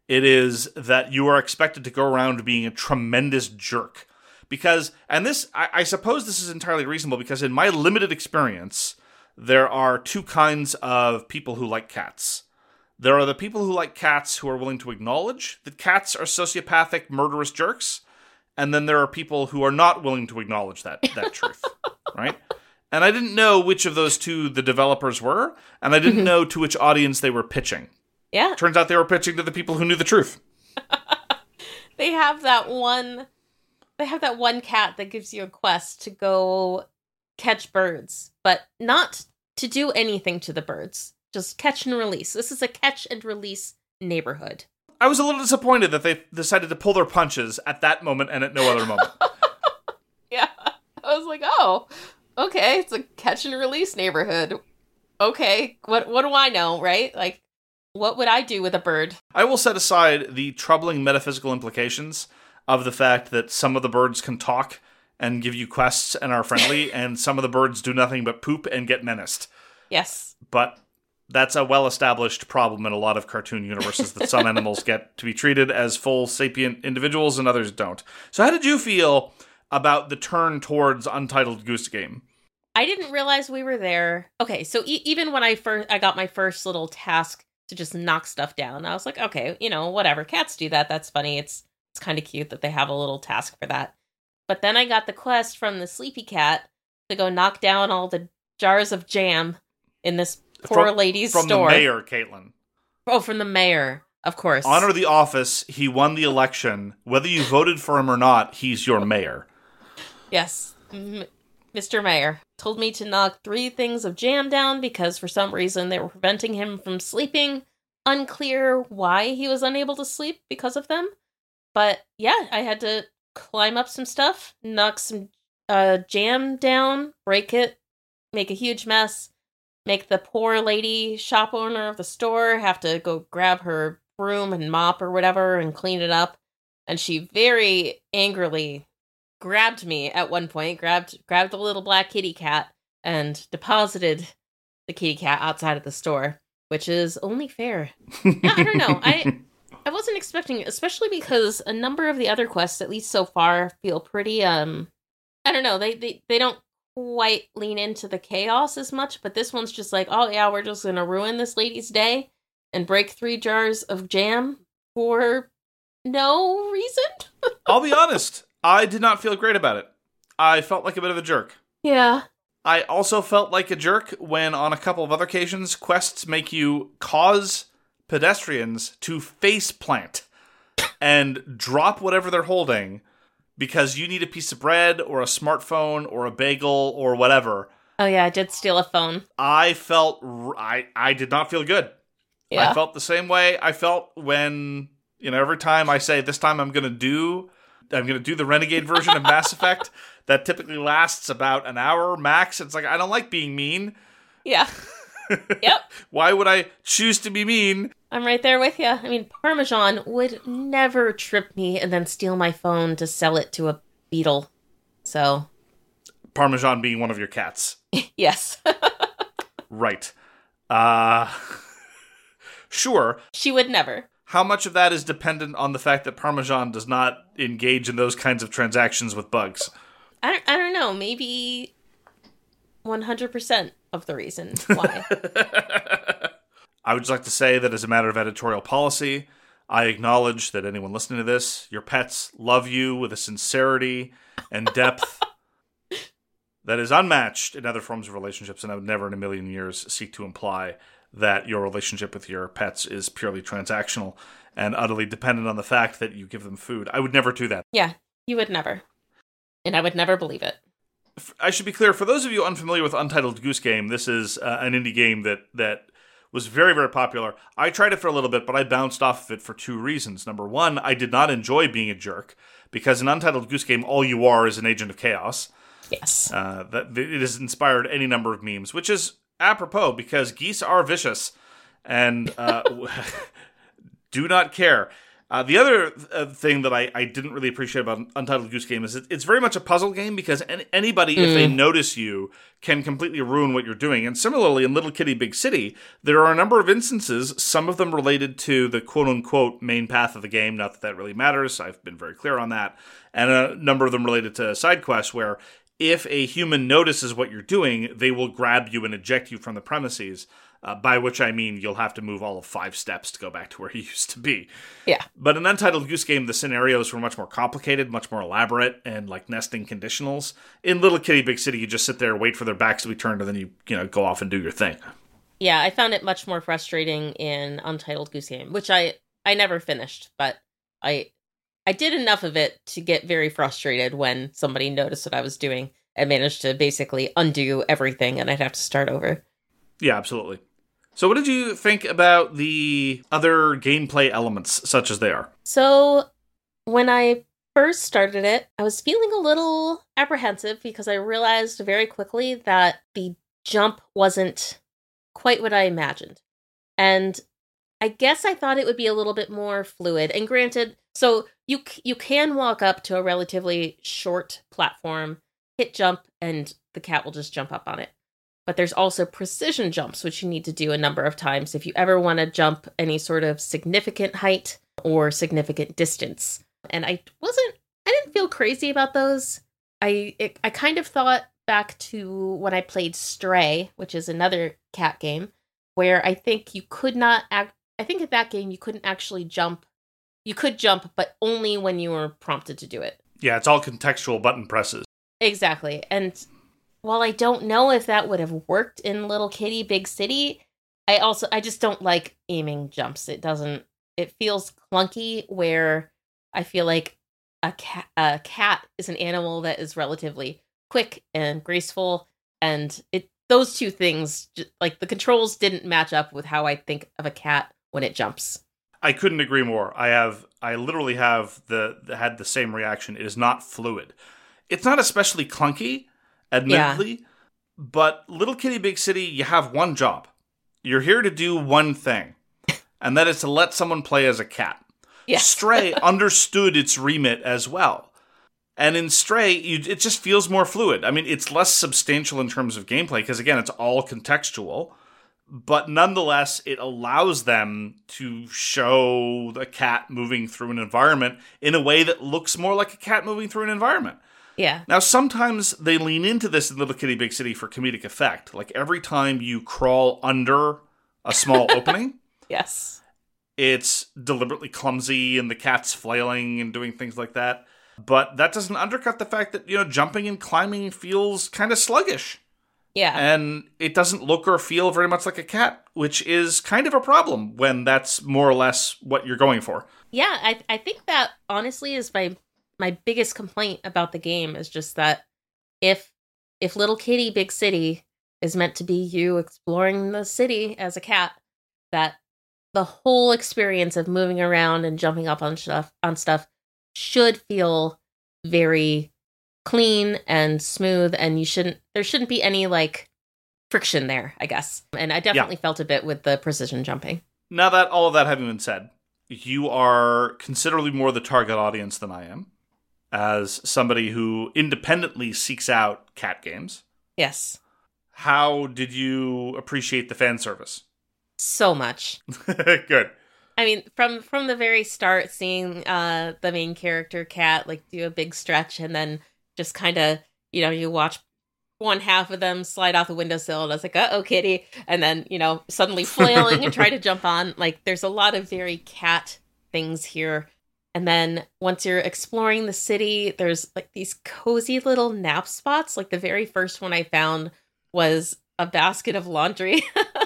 It is that you are expected to go around being a tremendous jerk. Because, and this, I, I suppose this is entirely reasonable, because in my limited experience, there are two kinds of people who like cats. There are the people who like cats who are willing to acknowledge that cats are sociopathic, murderous jerks. And then there are people who are not willing to acknowledge that, that truth, right? And I didn't know which of those two the developers were, and I didn't know to which audience they were pitching. Yeah. Turns out they were pitching to the people who knew the truth. They have that one, they have that one cat that gives you a quest to go catch birds, but not to do anything to the birds. Just catch and release. This is a catch and release neighborhood. I was a little disappointed that they decided to pull their punches at that moment and at no other moment. Yeah. I was like, oh, okay, it's a catch and release neighborhood. Okay, what what do I know, right? Like, what would I do with a bird? I will set aside the troubling metaphysical implications of the fact that some of the birds can talk and give you quests and are friendly, and some of the birds do nothing but poop and get menaced. Yes. But that's a well-established problem in a lot of cartoon universes, that some animals get to be treated as full sapient individuals and others don't. So how did you feel about the turn towards Untitled Goose Game? I didn't realize we were there. Okay, so e- even when I first I got my first little task to just knock stuff down, I was like, okay, you know, whatever. Cats do that. That's funny. It's it's kind of cute that they have a little task for that. But then I got the quest from the sleepy cat to go knock down all the jars of jam in this poor from, lady's from store. From the mayor, Caitlin. Oh, from the mayor, of course. Honor the office. He won the election. Whether you voted for him or not, he's your mayor. Yes. M- Mister Mayor told me to knock three things of jam down because for some reason they were preventing him from sleeping. Unclear why he was unable to sleep because of them. But yeah, I had to climb up some stuff, knock some uh, jam down, break it, make a huge mess, make the poor lady shop owner of the store have to go grab her broom and mop or whatever and clean it up. And she very angrily grabbed me at one point, grabbed grabbed the little black kitty cat and deposited the kitty cat outside of the store, which is only fair. Yeah, I don't know. I I wasn't expecting, especially because a number of the other quests, at least so far, feel pretty um I don't know, they they, they don't quite lean into the chaos as much, but this one's just like, oh yeah, we're just gonna ruin this lady's day and break three jars of jam for no reason. I'll be honest, I did not feel great about it. I felt like a bit of a jerk. Yeah. I also felt like a jerk when, on a couple of other occasions, quests make you cause pedestrians to face plant and drop whatever they're holding because you need a piece of bread or a smartphone or a bagel or whatever. Oh yeah, I did steal a phone. I felt... I, I did not feel good. Yeah. I felt the same way I felt when, you know, every time I say, this time I'm going to do... I'm going to do the Renegade version of Mass Effect that typically lasts about an hour max. It's like, I don't like being mean. Yeah. Yep. Why would I choose to be mean? I'm right there with you. I mean, Parmesan would never trip me and then steal my phone to sell it to a beetle. So. Parmesan being one of your cats. Yes. Right. Uh, sure. She would never. How much of that is dependent on the fact that Parmesan does not engage in those kinds of transactions with bugs? I don't, I don't know. Maybe one hundred percent of the reason why. I would just like to say that as a matter of editorial policy, I acknowledge that anyone listening to this, your pets love you with a sincerity and depth that is unmatched in other forms of relationships, and I would never in a million years seek to imply that your relationship with your pets is purely transactional and utterly dependent on the fact that you give them food. I would never do that. Yeah, you would never. And I would never believe it. I should be clear, for those of you unfamiliar with Untitled Goose Game, this is uh, an indie game that, that was very, very popular. I tried it for a little bit, but I bounced off of it for two reasons. Number one, I did not enjoy being a jerk, because in Untitled Goose Game, all you are is an agent of chaos. Yes. Uh, that it has inspired any number of memes, which is apropos, because geese are vicious and uh, do not care. Uh, the other uh, thing that I, I didn't really appreciate about Untitled Goose Game is it, it's very much a puzzle game because any, anybody, mm. if they notice you, can completely ruin what you're doing. And similarly, in Little Kitty Big City, there are a number of instances, some of them related to the quote-unquote main path of the game, not that that really matters, I've been very clear on that, and a number of them related to side quests where if a human notices what you're doing, they will grab you and eject you from the premises. Uh, by which I mean you'll have to move all of five steps to go back to where you used to be. Yeah. But in Untitled Goose Game, the scenarios were much more complicated, much more elaborate, and like nesting conditionals. In Little Kitty Big City, you just sit there, wait for their backs to be turned, and then you, you know, go off and do your thing. Yeah, I found it much more frustrating in Untitled Goose Game, which I, I never finished, but I I did enough of it to get very frustrated when somebody noticed what I was doing and managed to basically undo everything, and I'd have to start over. Yeah, absolutely. So what did you think about the other gameplay elements, such as they are? So when I first started it, I was feeling a little apprehensive because I realized very quickly that the jump wasn't quite what I imagined. And I guess I thought it would be a little bit more fluid. And granted, so you you can walk up to a relatively short platform, hit jump, and the cat will just jump up on it. But there's also precision jumps, which you need to do a number of times if you ever want to jump any sort of significant height or significant distance. And I wasn't, I didn't feel crazy about those. I it, I kind of thought back to when I played Stray, which is another cat game, where I think you could not act, I think in that game you couldn't actually jump. You could jump, but only when you were prompted to do it. Yeah, it's all contextual button presses. Exactly. And while I don't know if that would have worked in Little Kitty Big City, I also, I just don't like aiming jumps. It doesn't, it feels clunky where I feel like a cat, a cat is an animal that is relatively quick and graceful. And it, those two things, like the controls didn't match up with how I think of a cat when it jumps. I couldn't agree more. I have, I literally have the, had the same reaction. It is not fluid. It's not especially clunky, admittedly, yeah. But Little Kitty Big City, you have one job. You're here to do one thing, and that is to let someone play as a cat. Yes. Stray understood its remit as well. And in Stray, you, it just feels more fluid. I mean, it's less substantial in terms of gameplay, because again, it's all contextual, but nonetheless, it allows them to show the cat moving through an environment in a way that looks more like a cat moving through an environment. Yeah. Now, sometimes they lean into this in Little Kitty Big City for comedic effect. Like every time you crawl under a small opening. Yes. It's deliberately clumsy and the cat's flailing and doing things like that. But that doesn't undercut the fact that, you know, jumping and climbing feels kind of sluggish. Yeah. And it doesn't look or feel very much like a cat, which is kind of a problem when that's more or less what you're going for. Yeah, I I think that honestly is my my biggest complaint about the game is just that if if Little Kitty Big City is meant to be you exploring the city as a cat, that the whole experience of moving around and jumping up on stuff on stuff should feel very clean and smooth, and you shouldn't there shouldn't be any like friction there, I guess. And I definitely yeah. felt a bit with the precision jumping. Now that all of that having been said, you are considerably more the target audience than I am, as somebody who independently seeks out cat games. Yes. How did you appreciate the fan service? So much. Good. I mean, from from the very start, seeing uh, the main character, Cat, like do a big stretch and then just kind of, you know, you watch one half of them slide off the windowsill and I was like, uh-oh, kitty. And then, you know, suddenly flailing and try to jump on. Like, there's a lot of very cat things here. And then once you're exploring the city, there's like these cozy little nap spots. Like the very first one I found was a basket of laundry.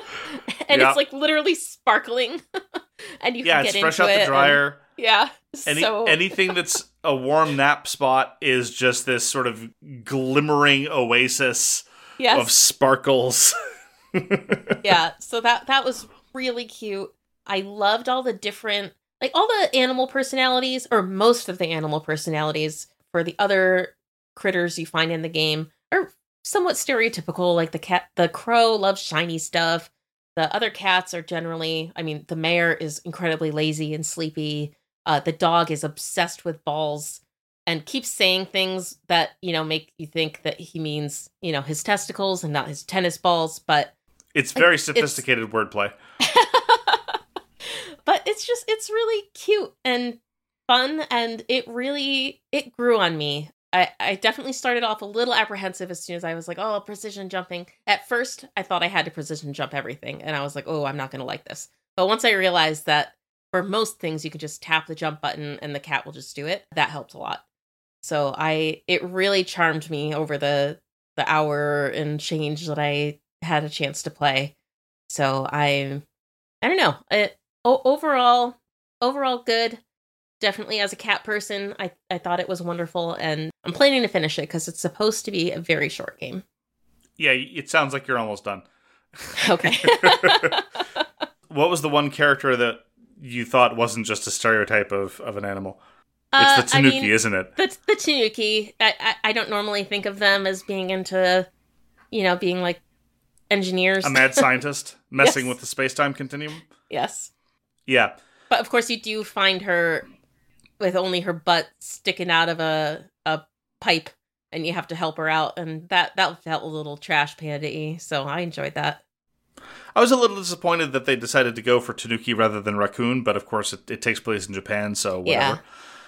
And yep. It's like literally sparkling. And you yeah, can get into it. Yeah, it's fresh out the dryer. And, yeah. Any, so anything that's a warm nap spot is just this sort of glimmering oasis yes. of sparkles. Yeah, so that that was really cute. I loved all the different, like all the animal personalities, or most of the animal personalities for the other critters you find in the game are somewhat stereotypical. Like the cat, the crow loves shiny stuff. The other cats are generally, I mean, the mayor is incredibly lazy and sleepy. Uh, the dog is obsessed with balls and keeps saying things that, you know, make you think that he means, you know, his testicles and not his tennis balls. But it's very like, sophisticated it's... wordplay. But it's just, it's really cute and fun. And it really, it grew on me. I, I definitely started off a little apprehensive as soon as I was like, oh, precision jumping. At first, I thought I had to precision jump everything. And I was like, oh, I'm not going to like this. But once I realized that for most things, you can just tap the jump button and the cat will just do it, that helped a lot. So I, it really charmed me over the, the hour and change that I had a chance to play. So I, I don't know. It, o- overall, overall good. Definitely as a cat person, I, I thought it was wonderful, and I'm planning to finish it because it's supposed to be a very short game. Yeah, it sounds like you're almost done. Okay. What was the one character that you thought wasn't just a stereotype of, of an animal? Uh, it's the Tanuki, I mean, isn't it? The, the Tanuki. I, I, I don't normally think of them as being into, you know, being like engineers. A mad scientist messing Yes. with the space-time continuum? Yes. Yeah. But of course you do find her with only her butt sticking out of a a pipe, and you have to help her out, and that, that felt a little Trash Panda-y, so I enjoyed that. I was a little disappointed that they decided to go for Tanuki rather than Raccoon, but of course it, it takes place in Japan, so whatever. Yeah.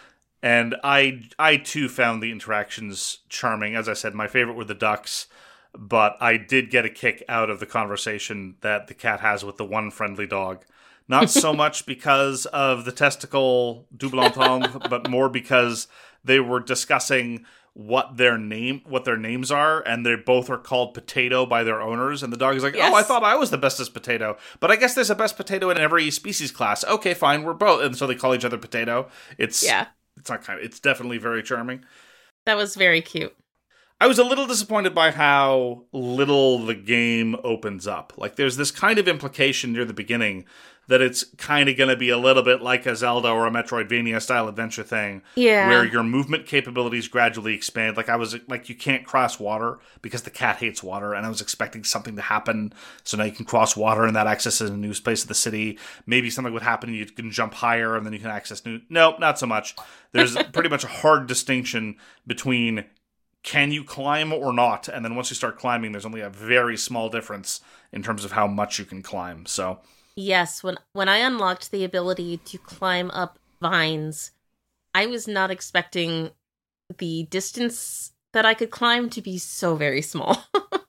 And I, I too found the interactions charming. As I said, my favorite were the ducks, but I did get a kick out of the conversation that the cat has with the one friendly dog. Not so much because of the testicle double entendre, but more because they were discussing what their name, what their names are, and they both are called Potato by their owners. And the dog is like, Yes. "Oh, I thought I was the bestest potato, but I guess there's a best potato in every species class. Okay, fine, we're both." And so they call each other Potato. It's Yeah. it's not kind of, it's definitely very charming. That was very cute. I was a little disappointed by how little the game opens up. Like, there's this kind of implication near the beginning that it's kind of going to be a little bit like a Zelda or a Metroidvania-style adventure thing. Yeah. Where your movement capabilities gradually expand. Like, I was, like, you can't cross water because the cat hates water, and I was expecting something to happen, so now you can cross water, and that accesses a new space of the city. Maybe something would happen, and you can jump higher, and then you can access new... Nope, not so much. There's pretty much a hard distinction between... can you climb or not? And then once you start climbing, there's only a very small difference in terms of how much you can climb. So, Yes, when when I unlocked the ability to climb up vines, I was not expecting the distance that I could climb to be so very small.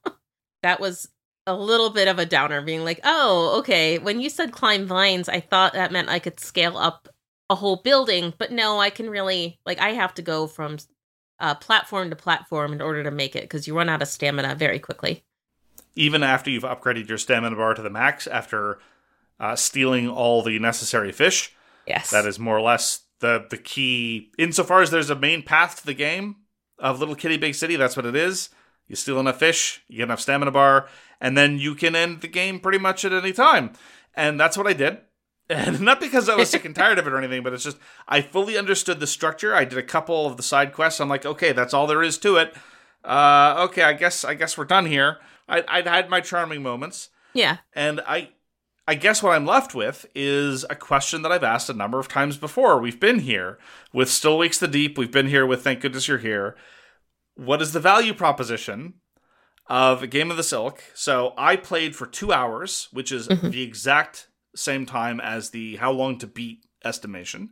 That was a little bit of a downer, being like, oh, okay, when you said climb vines, I thought that meant I could scale up a whole building, but no, I can really, like, I have to go from uh, platform to platform in order to make it, because you run out of stamina very quickly. even after you've upgraded your stamina bar to the max, after uh, stealing all the necessary fish, Yes. that is more or less the, the key. Insofar as there's a main path to the game of Little Kitty Big City, that's what it is. You steal enough fish, you get enough stamina bar, and then you can end the game pretty much at any time. And that's what I did. And not because I was sick and tired of it or anything, but it's just, I fully understood the structure. I did a couple of the side quests. I'm like, okay, that's all there is to it. Uh, okay, I guess I guess we're done here. I, I'd had my charming moments. Yeah. And I I guess what I'm left with is a question that I've asked a number of times before. We've been here with Still Wakes the Deep. We've been here with Thank Goodness You're Here. What is the value proposition of a Game of the Silk? So I played for two hours, which is mm-hmm. the exact same time as the How Long to Beat estimation.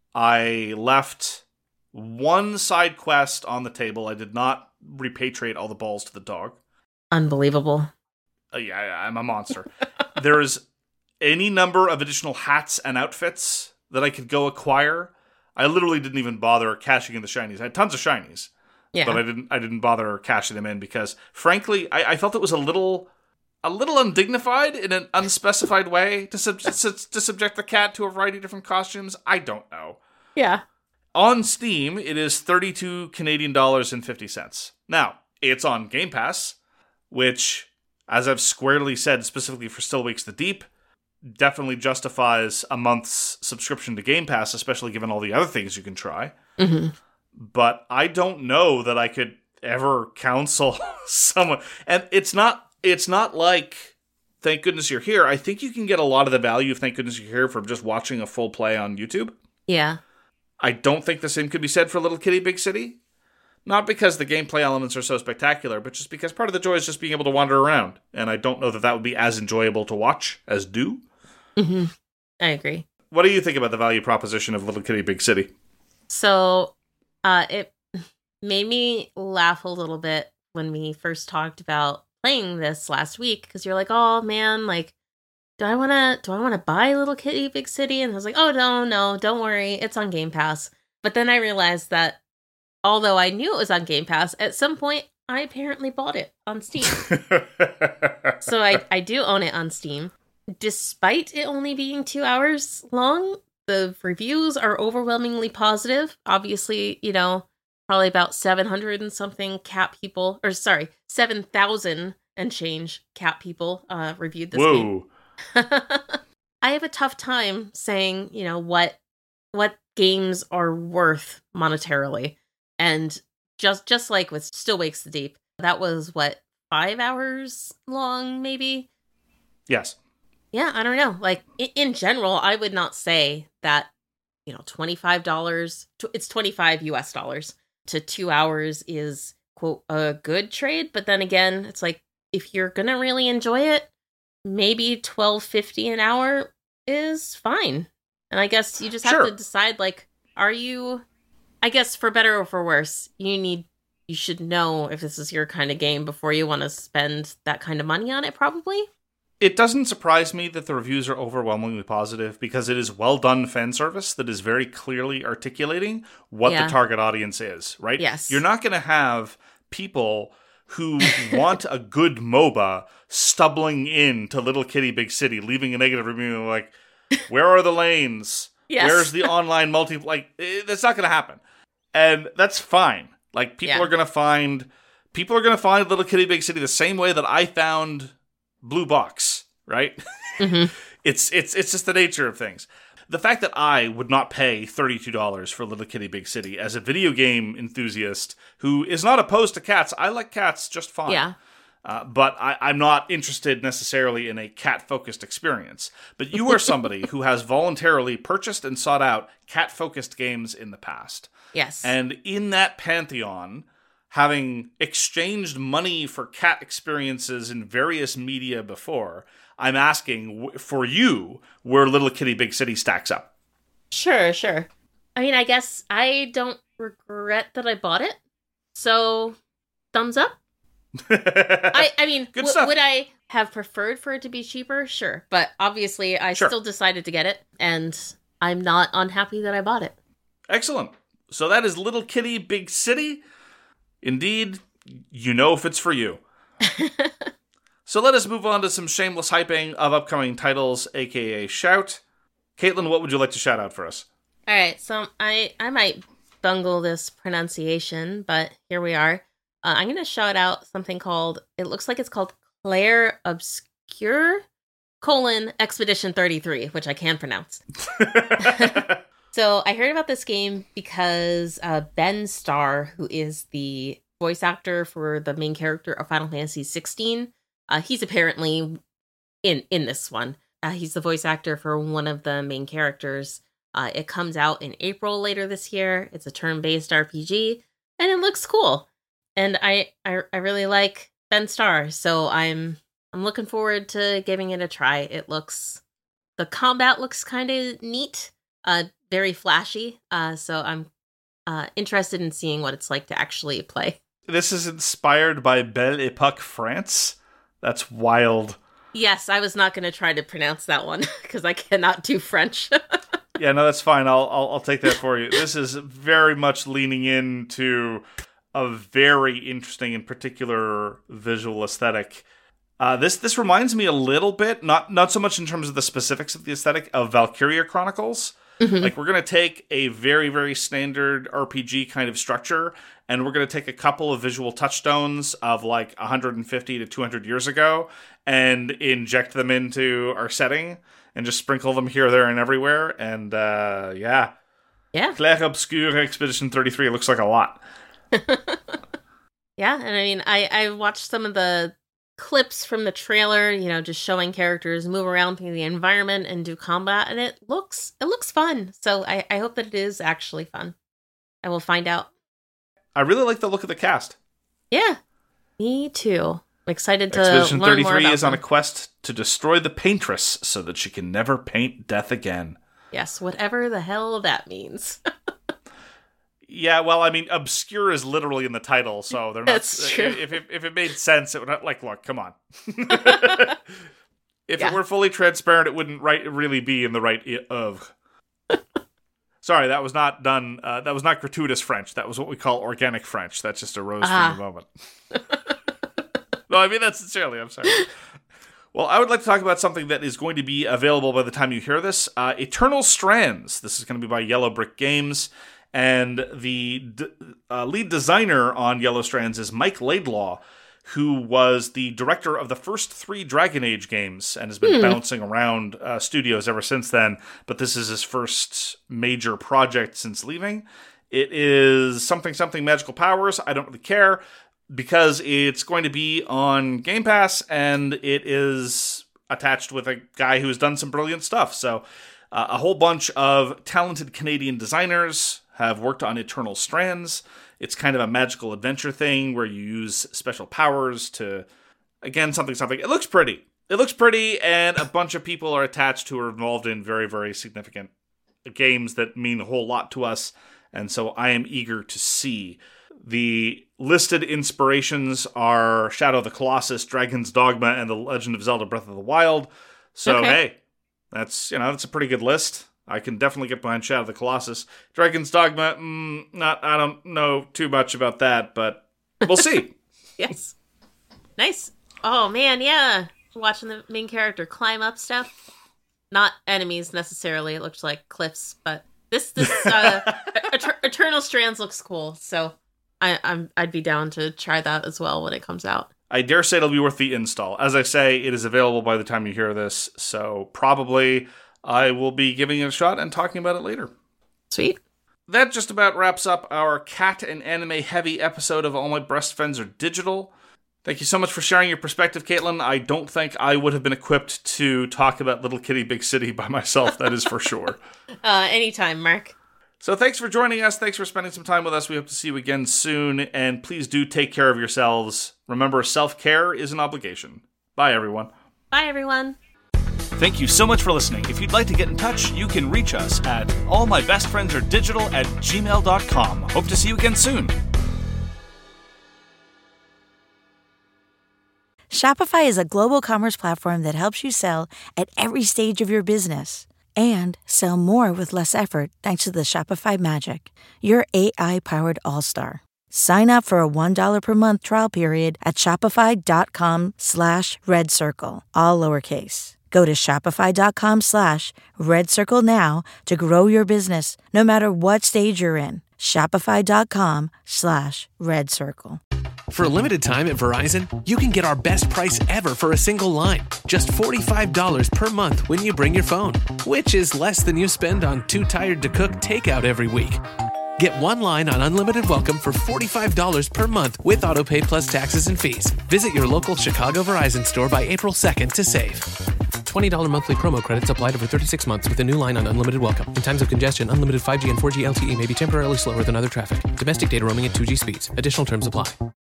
I left one side quest on the table. I did not repatriate all the balls to the dog. Unbelievable. Uh, yeah, I'm a monster. There's any number of additional hats and outfits that I could go acquire. I literally didn't even bother cashing in the shinies. I had tons of shinies. Yeah. But I didn't I didn't bother cashing them in because, frankly, I, I felt it was a little a little undignified in an unspecified way to, sub- to subject the cat to a variety of different costumes. I don't know. Yeah. On Steam, it is thirty-two Canadian dollars and fifty cents. Now, it's on Game Pass, which, as I've squarely said specifically for Still Wakes the Deep, definitely justifies a month's subscription to Game Pass, especially given all the other things you can try. Mm-hmm. But I don't know that I could ever counsel someone. And it's not it's not like Thank Goodness You're Here. I think you can get a lot of the value of Thank Goodness You're Here from just watching a full play on YouTube. Yeah. I don't think the same could be said for Little Kitty Big City. Not because the gameplay elements are so spectacular, but just because part of the joy is just being able to wander around. And I don't know that that would be as enjoyable to watch as do. Mm-hmm. I agree. What do you think about the value proposition of Little Kitty Big City? So, uh, it made me laugh a little bit when we first talked about playing this last week, because you're like, oh man, like, do I want to, do I want to buy Little Kitty Big City? And I was like, oh no, no, don't worry. It's on Game Pass. But then I realized that although I knew it was on Game Pass, at some point, I apparently bought it on Steam. So I, I do own it on Steam. Despite it only being two hours long, the reviews are overwhelmingly positive. Obviously, you know, probably about seven hundred and something cat people, or sorry, seven thousand and change cat people uh, reviewed this Whoa. game. I have a tough time saying, you know, what what games are worth monetarily. And just just like with Still Wakes the Deep, that was, what, five hours long, maybe? Yes. Yeah, I don't know. Like, in, in general, I would not say that, you know, twenty-five dollars, it's twenty-five U S dollars to two hours is, quote, a good trade. But then again, it's like, if you're going to really enjoy it, maybe twelve fifty an hour is fine. And I guess you just have Sure. to decide, like, are you... I guess for better or for worse, you need, you should know if this is your kind of game before you want to spend that kind of money on it, probably. It doesn't surprise me that the reviews are overwhelmingly positive because it is well done fan service that is very clearly articulating what Yeah. the target audience is, right? Yes. You're not going to have people who want a good MOBA stumbling into Little Kitty Big City, leaving a negative review like, where are the lanes? Yes. Where's the online multi... Like, eh, that's not going to happen. And that's fine. Like, people Yeah. are going to find... People are going to find Little Kitty Big City the same way that I found Blue Box, right? Mm-hmm. it's it's it's just the nature of things. The fact that I would not pay thirty-two dollars for Little Kitty Big City as a video game enthusiast who is not opposed to cats. I like cats just fine. Yeah. Uh, but I, I'm not interested necessarily in a cat-focused experience. But you are somebody who has voluntarily purchased and sought out cat-focused games in the past. Yes. And in that pantheon, having exchanged money for cat experiences in various media before, I'm asking w- for you where Little Kitty Big City stacks up. Sure, sure. I mean, I guess I don't regret that I bought it. So, thumbs up. I, I mean, Good w- stuff. would I have preferred for it to be cheaper? Sure. But obviously, I Sure. still decided to get it. And I'm not unhappy that I bought it. Excellent. So that is Little Kitty Big City. Indeed, you know if it's for you. So let us move on to some shameless hyping of upcoming titles, aka Shout. Caitlin, what would you like to shout out for us? All right. So, I, I might bungle this pronunciation, but here we are. Uh, I'm going to shout out something called, it looks like it's called Claire Obscure, colon, Expedition thirty-three, which I can pronounce. So I heard about this game because uh, Ben Starr, who is the voice actor for the main character of Final Fantasy sixteen, uh, he's apparently in, in this one. Uh, he's the voice actor for one of the main characters. Uh, it comes out in April later this year. It's a turn-based R P G, and it looks cool. And I, I, I really like Ben Starr, so I'm I'm looking forward to giving it a try. It looks, the combat looks kind of neat, uh, very flashy. Uh, so I'm uh interested in seeing what it's like to actually play. This is inspired by Belle Epoque France. That's wild. Yes, I was not going to try to pronounce that one because I cannot do French. Yeah, no, that's fine. I'll, I'll I'll take that for you. This is very much leaning into a very interesting and particular visual aesthetic. Uh, this this reminds me a little bit, not not so much in terms of the specifics of the aesthetic, of Valkyria Chronicles. Mm-hmm. Like, we're going to take a very, very standard R P G kind of structure, and we're going to take a couple of visual touchstones of like one hundred fifty to two hundred years ago and inject them into our setting and just sprinkle them here, there, and everywhere. And uh, yeah. Yeah. Claire Obscure Expedition thirty-three looks like a lot. Yeah, and I mean, I, I watched some of the clips from the trailer, you know, just showing characters move around through the environment and do combat, and it looks it looks fun. So I, I hope that it is actually fun. I will find out. I really like the look of the cast. Yeah, me too. I'm excited to Expedition learn more thirty-three about is them. on a quest to destroy the Paintress so that she can never paint death again. Yes, whatever the hell that means. Yeah, well, I mean, obscure is literally in the title, so they're not. That's true. If it, if it made sense, it would not, like, look, come on. If Yeah. it were fully transparent, it wouldn't right really be in the right I- of. Sorry, that was not done. Uh, that was not gratuitous French. That was what we call organic French. That just arose Ah. from the moment. No, I mean that sincerely. I'm sorry. Well, I would like to talk about something that is going to be available by the time you hear this. Uh, Eternal Strands. This is going to be by Yellow Brick Games. And the d- uh, lead designer on Yellow Strands is Mike Laidlaw, who was the director of the first three Dragon Age games and has been Hmm. bouncing around uh, studios ever since then. But this is his first major project since leaving. It is something, something magical powers. I don't really care because it's going to be on Game Pass and it is attached with a guy who's done some brilliant stuff. So uh, a whole bunch of talented Canadian designers have worked on Eternal Strands. It's kind of a magical adventure thing where you use special powers to, again, something, something. It looks pretty. It looks pretty, and a bunch of people are attached who are involved in very, very significant games that mean a whole lot to us, and so I am eager to see. The listed inspirations are Shadow of the Colossus, Dragon's Dogma, and The Legend of Zelda Breath of the Wild. So, Okay. hey, that's, you know, that's a pretty good list. I can definitely get behind Shadow of the Colossus. Dragon's Dogma, mm, not. I don't know too much about that, but we'll see. Yes. Nice. Oh, man, yeah. Watching the main character climb up stuff. Not enemies, necessarily. It looks like cliffs, but this, this uh, Eter- Eternal Strands looks cool, so I, I'm, I'd be down to try that as well when it comes out. I dare say it'll be worth the install. As I say, it is available by the time you hear this, so probably I will be giving it a shot and talking about it later. Sweet. That just about wraps up our cat and anime heavy episode of All My Breast Friends Are Digital. Thank you so much for sharing your perspective, Caitlin. I don't think I would have been equipped to talk about Little Kitty Big City by myself, that is for sure. Uh, anytime, Mark. So thanks for joining us. Thanks for spending some time with us. We hope to see you again soon. And please do take care of yourselves. Remember, self-care is an obligation. Bye, everyone. Bye, everyone. Thank you so much for listening. If you'd like to get in touch, you can reach us at allmybestfriendsaredigital at gmail dot com. Hope to see you again soon. Shopify is a global commerce platform that helps you sell at every stage of your business and sell more with less effort thanks to the Shopify magic, your A I-powered all-star. Sign up for a one dollar per month trial period at shopify.com slash red circle, all lowercase. Go to shopify.com slash red circle now to grow your business no matter what stage you're in. Shopify.com slash red circle. For a limited time at Verizon, you can get our best price ever for a single line. Just forty-five dollars per month when you bring your phone, which is less than you spend on Too Tired to Cook takeout every week. Get one line on Unlimited Welcome for forty-five dollars per month with AutoPay plus taxes and fees. Visit your local Chicago Verizon store by April second to save. twenty dollars monthly promo credits applied over thirty-six months with a new line on Unlimited Welcome. In times of congestion, unlimited five G and four G L T E may be temporarily slower than other traffic. Domestic data roaming at two G speeds. Additional terms apply.